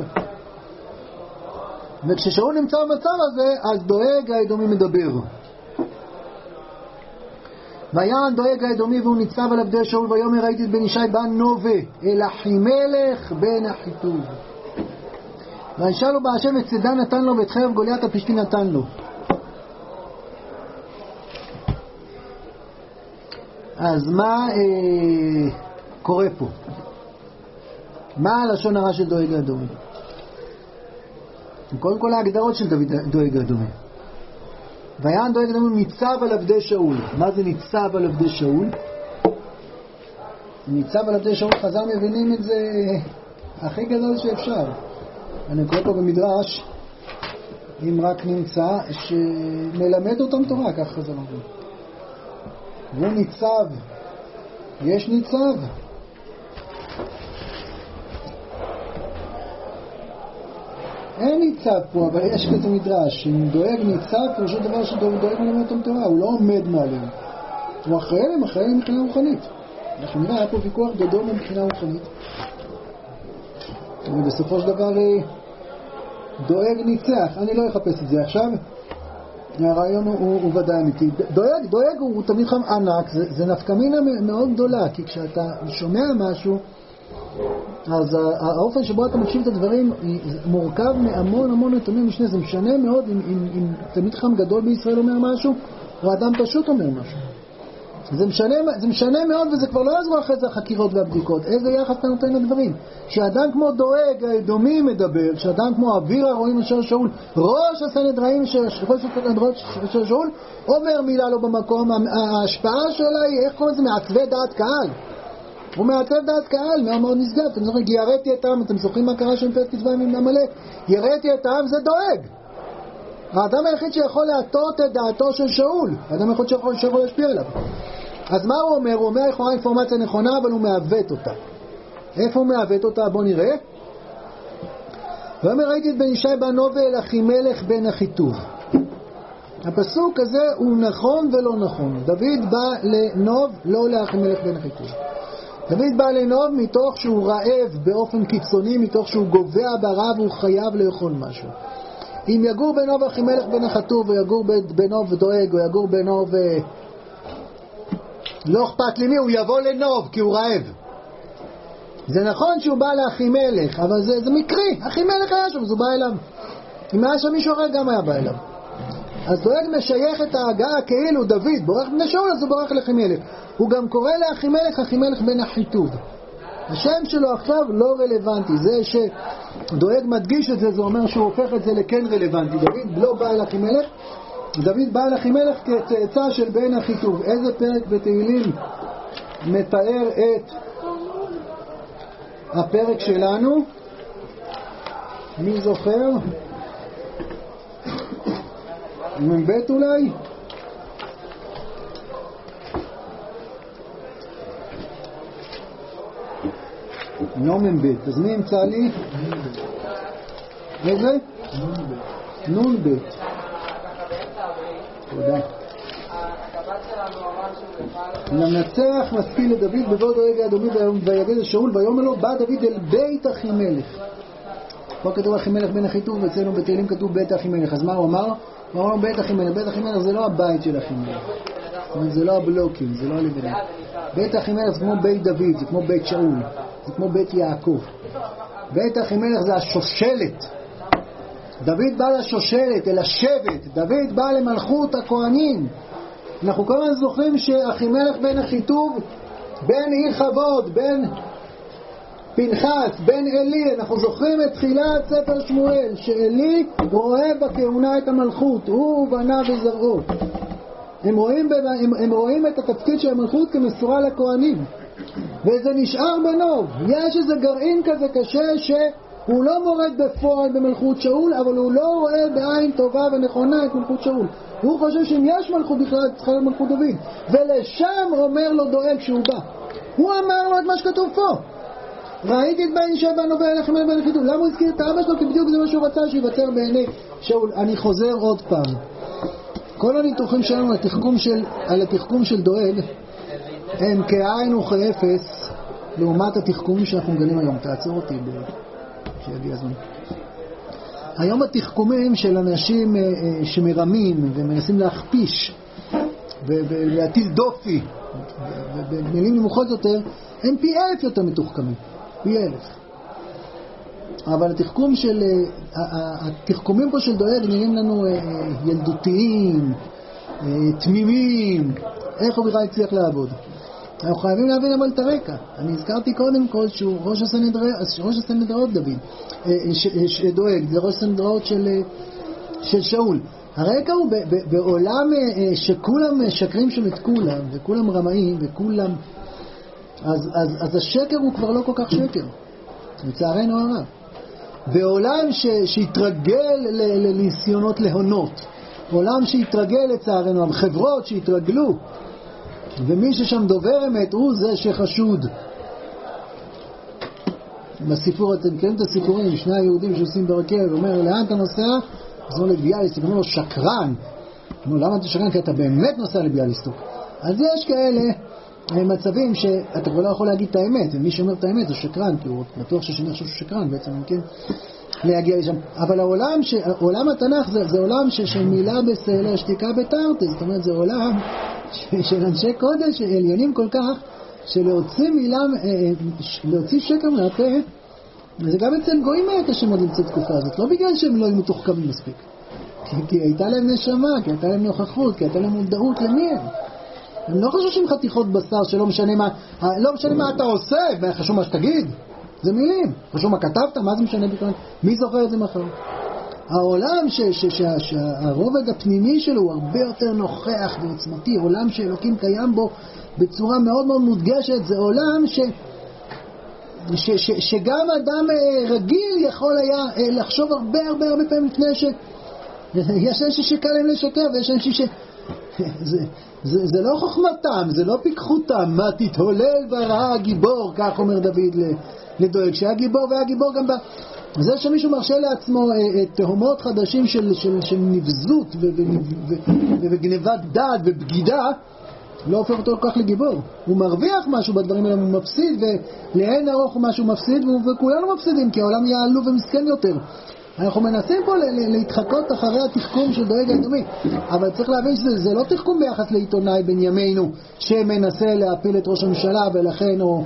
וכששאול נמצא במצב הזה, אז דואג האדומי מדבר. ויען דואג האדומי והוא ניצב על עבדי שאול, ויאמר ראיתי את בן ישי בן נובה אל אחימלך בן אחיטוב. וישאל לו בהשם את צידה נתן לו ואת חרב גוליית הפשטי נתן לו. אז מה קורה פה? מה הלשון הרע של דואג האדומי? קודם כל ההגדרות של דואג האדומי. ויען דואג האדומי ניצב על עבדי שאול. מה זה ניצב על עבדי שאול? ניצב על עבדי שאול, חז"ל מבינים את זה הכי גדול שאפשר. אני קורא פה במדרש, אם רק נמצא, שמלמד אותם תורה, כך חז"ל אומרים. והוא ניצב, יש ניצב. אין ניצב פה, אבל יש כזה מדרש. אם דואג ניצב, פשוט דבר שדואג מלמד אותם תורה, הוא לא עומד מעליהם. הוא אחריהם מבחינה רוחנית. אנחנו נראה, היה פה ויכוח גדול מבחינה רוחנית. ובסופו של דבר דואג ניצח. אני לא אחפש את זה עכשיו. הרעיון הוא ודאי אמיתי. דואג הוא תמיד חם ענק. זה נפקמינה מאוד גדולה, כי כשאתה שומע משהו, אז האופן שבו אתה מקשיב את הדברים מורכב מהמון נתונים משנה. זה משנה מאוד אם תמיד חם גדול בישראל אומר משהו, או אדם פשוט אומר משהו. זה משנה מאוד, וזה כבר לא יעזרו אחרי זה החקירות והבדיקות. איזה יחס אתה נותן לדברים? כשאדם כמו דואג האדומי מדבר, כשאדם כמו אביר הרועים אשר שאול, ראש הסנהדרין אשר שאול, אומר מילה לא במקום. ההשפעה שלה היא, איך קוראים לזה? מעצבי דעת קהל. הוא מעצב דעת קהל, מאוד מאוד נשגב. אתם זוכרים, יראתי את העם, אתם זוכרים מה קרה שם פרק כתבה עם עמלק? יראתי את העם, זה דואג. האדם היחיד שיכול להטות את דעתו של שאול, האדם היחיד שיכול להשפיע עליו. אז מה הוא אומר? הוא אומר לכאורה אינפורמציה נכונה, אבל הוא מעוות אותה. איפה הוא מעוות אותה? בוא נראה. הוא אומר, ראיתי את בן ישי בן נובה אל אחימלך בן אחיטוב. הפסוק הזה הוא נכון ולא נכון. דוד בא לנוב, לא לאחימלך בן אחיטוב. דוד בא לנוב מתוך שהוא רעב באופן קיצוני, מתוך שהוא גובע ברעב והוא חייב לאכול משהו. אם יגור בנוב אחימלך בן אחיטוב, או יגור בנוב דואג, או יגור בנוב לא אכפת לי מי, הוא יבוא לנוב כי הוא רעב. זה נכון שהוא בא לאחימלך, אבל זה מקרי. אחימלך היה שם, אז הוא בא אליו. אם היה שם מישהו אחר גם היה בא אליו. אז דואג משייך את ההגעה כאילו דוד בורח בני שאול, אז הוא בורח לאחימלך. הוא גם קורא לאחימלך אחימלך בן אחיטוב. השם שלו עכשיו לא רלוונטי. זה שדואג מדגיש את זה, זה אומר שהוא הופך את זה לכן רלוונטי. דוד לא בא אל אחימלך, דוד בא אל אחימלך כצאצא של בן אחיטוב. איזה פרק בתהילים מתאר את הפרק שלנו? מי זוכר? מבית אולי? לא מבית. אז מי ימצא לי? איזה? נון בית. תודה. למנצח משכיל לדוד בבוא דואג אדומי ויגד לשאול ויאמר לו בא דוד אל בית אחימלך. פה כתוב אחימלך בן אחיטוב, ואצלנו בתהילים כתוב בית אחימלך. אז מה הוא אמר? הוא אמר בית אחימלך. בית אחימלך זה לא הבית של אחימלך, זה לא הבלוקים, זה לא הלבנים. בית אחימלך זה כמו בית דוד, זה כמו בית שאול, זה כמו בית יעקב. בית אחימלך זה השושלת. דוד בא לשושלת, אל השבט. דוד בא למלכות הכהנים. אנחנו כל הזמן זוכרים שאחימלך בן אחיטוב, בן עיר חבוד, בן פנחס, בן אלי. אנחנו זוכרים את תחילת ספר שמואל, שאלי רואה בכהונה את המלכות, הוא ובניו וזרעו. הם רואים את התפקיד של המלכות כמסורה לכהנים, וזה נשאר בנוב. יש איזה גרעין כזה קשה שהוא לא מורד בפועל במלכות שאול, אבל הוא לא רואה בעין טובה ונכונה את מלכות שאול. הוא חושב שאם יש מלכות בכלל צריכה להיות מלכות דוד, ולשם אומר לו דואג שהוא בא. הוא אמר לו את מה שכתוב פה, ראיתי את בן שבע נובע אליכם בן אחיטוב. למה הוא הזכיר את האבא שלו? כי בדיוק זה מה שהוא רצה שיווצר בעיני שאול. אני חוזר עוד פעם, כל הניתוחים שלנו על התחכום של דואג הם כאין וכאפס לעומת התחכומים שאנחנו מגלים היום. תעצור אותי שיגיע הזמן. היום התחכומים של אנשים שמרמים ומנסים להכפיש ולהטיל דופי ובמילים נמוכות יותר, הם פי 1000 יותר מתוחכמים, פי 1000. אבל התחכומים פה של דואג נראים לנו ילדותיים, תמימים. איך הוא בכלל הצליח לעבוד? אנחנו חייבים להבין אבל את הרקע. אני הזכרתי קודם כל שהוא ראש הסנהדריות דוד, דואג, זה ראש הסנהדריות של שאול. הרקע הוא בעולם שכולם משקרים שם את כולם, וכולם רמאים, וכולם... אז השקר הוא כבר לא כל כך שקר, לצערנו הרב. בעולם שהתרגל לניסיונות להונות, עולם שהתרגל לצערנו, חברות שהתרגלו, ומי ששם דובר אמת הוא זה שחשוד. בסיפור, אתם מכירים את הסיפורים, שני היהודים שעושים ברכב, אומר לאן אתה נוסע? אז הוא לביאליסטוק, אומר לו שקרן. נו, למה אתה שקרן? כי אתה באמת נוסע לביאליסטוק. אז יש כאלה מצבים שאתה כבר לא יכול להגיד את האמת, ומי שאומר את האמת זה שקרן, כי הוא בטוח ששני חושב שהוא שקרן בעצם, כן? להגיע לשם. אבל עולם התנ"ך זה עולם של מילה בסלע, שתיקה בתרתי. זאת אומרת, זה עולם של אנשי קודש עליונים כל כך, שלהוציא מילה, להוציא שקר מהפה, וזה גם אצל גויים היה קשה מאוד למצוא תקופה הזאת, לא בגלל שהם לא היו מתוחכמים מספיק, כי הייתה להם נשמה, כי הייתה להם נוכחות, כי הייתה להם מודעות למי הם לא חשושים חתיכות בשר שלא משנה מה, לא משנה מה אתה עושה, חשוב מה שתגיד, זה מילים, חשוב מה כתבת, מה זה משנה בכלל, מי זוכר את זה מחר? העולם שהרובד הפנימי שלו הוא הרבה יותר נוכח ועוצמתי, עולם שאלוקים קיים בו בצורה מאוד מאוד מודגשת, זה עולם שגם אדם רגיל יכול היה לחשוב הרבה פעמים לפני יש אנשים שקל להם לשקר, ויש אנשים זה לא חוכמתם, זה לא פיקחותם. מה תתהולל וראה הגיבור, כך אומר דוד לדואג, שהיה גיבור והיה גיבור גם זה שמישהו מרשה לעצמו תהומות חדשים של נבזות וגנבת דעת ובגידה, לא הופך אותו כל כך לגיבור. הוא מרוויח משהו בדברים האלה, הוא מפסיד, ולאין ארוך הוא משהו מפסיד, וכולנו מפסידים, כי העולם יעלו ומסכן יותר. אנחנו מנסים פה להתחקות אחרי התחכום של דואג האדומי, אבל צריך להבין שזה לא תחכום ביחס לעיתונאי בן ימינו שמנסה להפיל את ראש הממשלה, ולכן הוא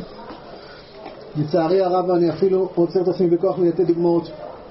לצערי הרב, אני אפילו עוצר את עצמי בכוח לתת דוגמאות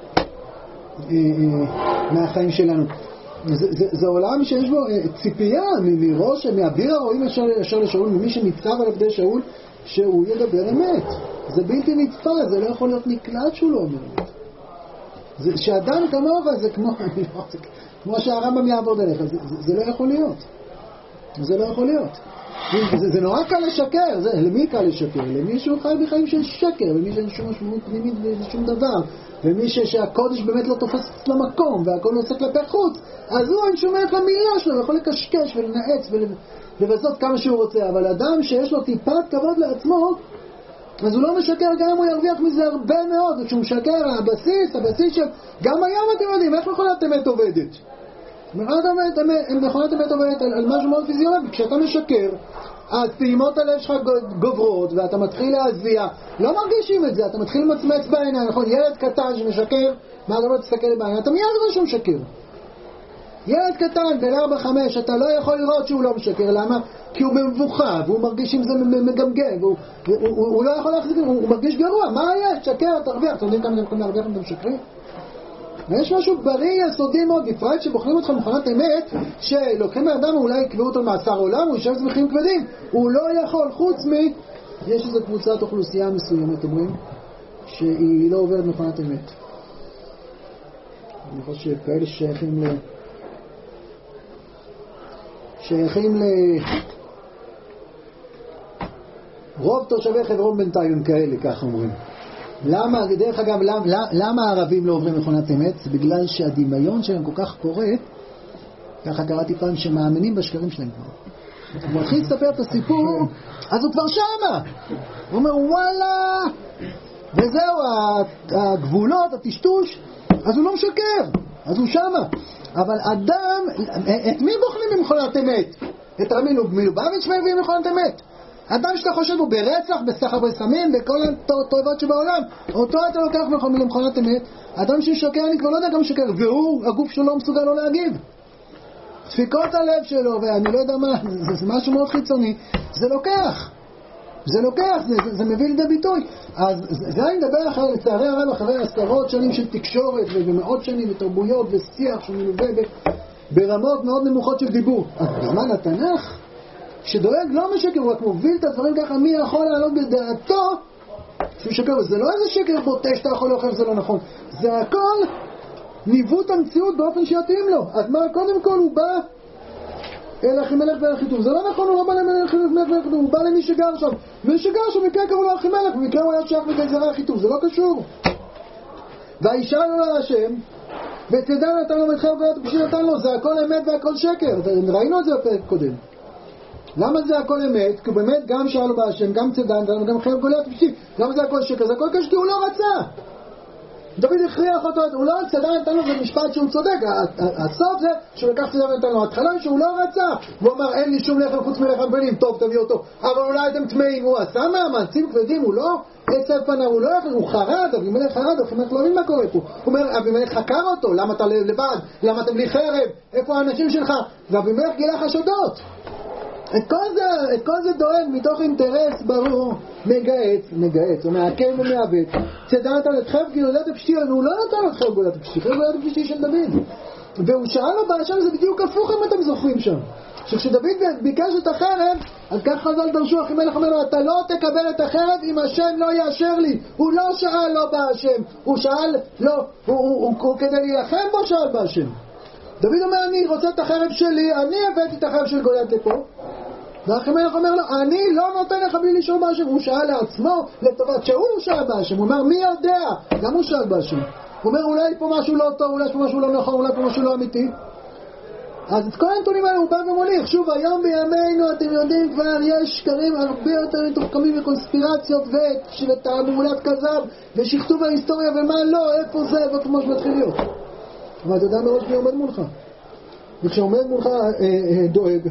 מהחיים שלנו. זה עולם שיש בו ציפייה מראש, מאביר הרועים אשר לשאול, ממי שניצב על עבדי שאול, שהוא ידבר אמת. זה בלתי נתפס, זה לא יכול להיות נקלט שהוא לא אומר אמת. שאדם כמוך זה כמו שהרמב"ם יעבוד עליך, זה לא יכול להיות. זה לא יכול להיות. זה נורא קל לשקר. למי קל לשקר? למי שהוא חי בחיים של שקר, ומי שאין שום משמעות פנימית ושום דבר, ומי שהקודש באמת לא תופס למקום והכל נושא כלפי חוץ, אז הוא אין שומע את המילה שלו ויכול לקשקש ולנעץ ולבזות כמה שהוא רוצה. אבל אדם שיש לו טיפת כבוד לעצמו, אז הוא לא משקר, גם אם הוא ירוויח מזה הרבה מאוד. כשהוא משקר, הבסיס של גם היום אתם יודעים איך מכונת אמת עובדת. מכונת אמת עובדת על משהו מאוד פיזיולוגי. כשאתה משקר, אז פעימות הלב שלך גוברות ואתה מתחיל להזיע, לא מרגישים את זה, אתה מתחיל למצמץ בעיניים. נכון, ילד קטן שמשקר, מה לא תסתכל בעיניים, אתה מיד רואה שהוא משקר. ילד קטן בין 4-5, אתה לא יכול לראות שהוא לא משקר. למה? כי הוא במבוכה והוא מרגיש עם זה מגמגם, והוא לא יכול להחזיק, הוא מרגיש גרוע. מה יש? שקר, תרוויח. אתם יודעים כמה אתם יכולים להרוויח אם אתם משקרים? ויש משהו בריא יסודי מאוד, בפרט שבוחרים אותך מכונת אמת, שלוקחים לאדם, אולי יקבעו אותו מאסר עולם, הוא יושב במחירים כבדים, הוא לא יכול, חוץ יש איזו קבוצת אוכלוסייה מסוימת, אומרים, שהיא לא עוברת מכונת אמת. אני חושב כאלה שייכים רוב תושבי חברון בינתיים כאלה, כך אומרים. למה, דרך אגב, למה הערבים לא עוברים מכונת אמת? זה בגלל שהדמיון שלהם כל כך קורה, ככה קראתי פעם, שמאמינים בשקרים שלהם כבר. הוא מתחיל לספר את הסיפור, אז הוא כבר שמה. הוא אומר, וואלה, וזהו, הגבולות, הטשטוש, אז הוא לא משקר, אז הוא שמה. אבל אדם, את מי בוחרים במכונת אמת? את רבי מלובביץ' מביאים מכונת אמת. אדם שאתה חושב הוא ברצח, בסחר בסמים, בכל התועבות שבעולם, אותו אתה לוקח ממכונת אמת. אדם ששוקר, אני כבר לא יודע גם שוקר, והוא, הגוף שלו לא מסוגל לא להגיב. דפיקות הלב שלו, ואני לא יודע מה, זה משהו מאוד חיצוני, זה לוקח, זה מביא לידי ביטוי. אז זה אני מדבר אחרי, לצערי הרב, אחרי עשרות שנים של תקשורת, ומאות שנים ותרבויות ושיח שמלווה ברמות מאוד נמוכות של דיבור. אז בזמן התנ"ך, שדואג לא משקר, הוא רק מוביל את הדברים ככה, מי יכול לעלות בדעתו שהוא שקר. זה לא איזה שקר בוטה שאתה יכול להוכיח, זה לא נכון, זה הכל ניווט המציאות באופן שיתאים לו. אז מה, קודם כל הוא בא אל אחימלך ואל אחיטוב. זה לא נכון, הוא לא בא למלך ואל אחיטוב, הוא בא למי שגר שם. מי שגר שם מקרה קראו לו אחימלך, במקרה הוא היה שייך לגזרה אחיטוב, זה לא קשור. והאישה לא על השם, ותדע נתן לו מתחיל וגולת הפשי נתן לו, זה הכל אמת והכל שקר. ראינו את זה בפרק קודם. למה זה הכל אמת? כי באמת גם שאלו בהשם, גם צדן, גם חייב גולת הפשי. למה זה הכל שקר? זה הכל קשור, כי הוא לא רצה. דוד הכריח אותו, הוא לא צדן נתן לו, זה משפט שהוא צודק. הסוף זה שהוא לקח צדן נתן לו. התחלה שהוא לא רצה. הוא אמר, אין לי שום לחם חוץ מלחם בנים, טוב, תביא אותו. אבל אולי אתם תמאים, הוא עשה מאמצים כבדים, הוא לא עצב פניו, הוא לא יכול, הוא חרד, אבימלך חרד, אבימלך לא יודעים מה קורה פה. הוא אומר, אבימלך חקר אותו, למה אתה לבד? למה אתם בלי חרב? איפה האנשים שלך? ואבימלך גילה חשדות. את כל זה דואג מתוך אינטרס ברור, מגעץ, הוא מעקם ומעוות. צדן נתן את חרב גולת הפשתי, הוא לא נתן את חרב גולת הפשתי, חרב גולת הפשתי של דוד. והוא שאל לו בהשם, זה בדיוק הפוך אם אתם זוכרים שם. שכשדוד ביקש את החרב, אז כך חז"ל דרשו, אחימלך אומר לו, אתה לא תקבל את החרב אם השם לא יאשר לי. הוא לא שאל לא בהשם, הוא שאל לא, הוא כדי להילחם בו שאל בהשם. דוד אומר, אני רוצה את החרב שלי, אני הבאתי את החרב של גוליית לפה. ואחימלך אומר לו, אני לא נותן לך בלי לשאול בהשם. הוא שאל לעצמו לטובת שהוא שאל בהשם. הוא אומר, מי יודע? גם הוא שאל בהשם. הוא אומר, אולי פה משהו לא טוב, אולי פה משהו לא נכון, אולי פה משהו לא אמיתי. אז את כל הנתונים האלה הוא בא ומוליך. שוב, היום בימינו, אתם יודעים כבר, יש שקרים הרבה יותר מתוחכמים וקונספירציות ותעמולת כזב ושכתוב ההיסטוריה ומה לא, איפה זה, ואיפה מה שמתחיל להיות. אבל אתה יודע מראש מי עומד מולך. וכשעומד מולך דואג,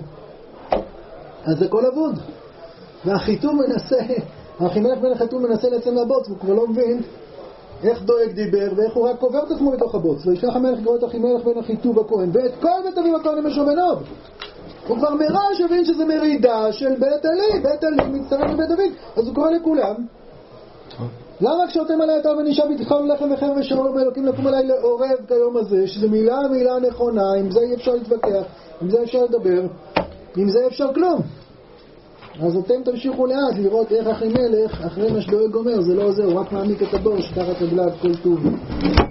אז זה כל אבוד. והחיתום מנסה, אחימלך בן החיתום מנסה לצאת מהבוץ, והוא כבר לא מבין איך דואג דיבר, ואיך הוא רק קובר את עצמו מתוך הבוץ. וישלח המלך גרוע את אחימלך בן החיתוב הכהן, ואת כל בית אביו הכהנים משומנוב. הוא כבר מראש הבין שזה מרידה של בית אלי, בית אלי מצטרף לבית דוד, אז הוא קורא לכולם. למה כשאתם עלי אתה ונישה בתחם לחם וחרב ושלום אלוקים לקום עלי לעורב כיום הזה, שזה מילה נכונה, עם זה אי אפשר להתווכח, עם זה אפשר לדבר, עם זה אפשר כלום. אז אתם תמשיכו לאט לראות איך אחימלך, אחרי מה שדואג אומר, זה לא עוזר, הוא רק מעמיק את הבור שתחת רגליו כל טוב.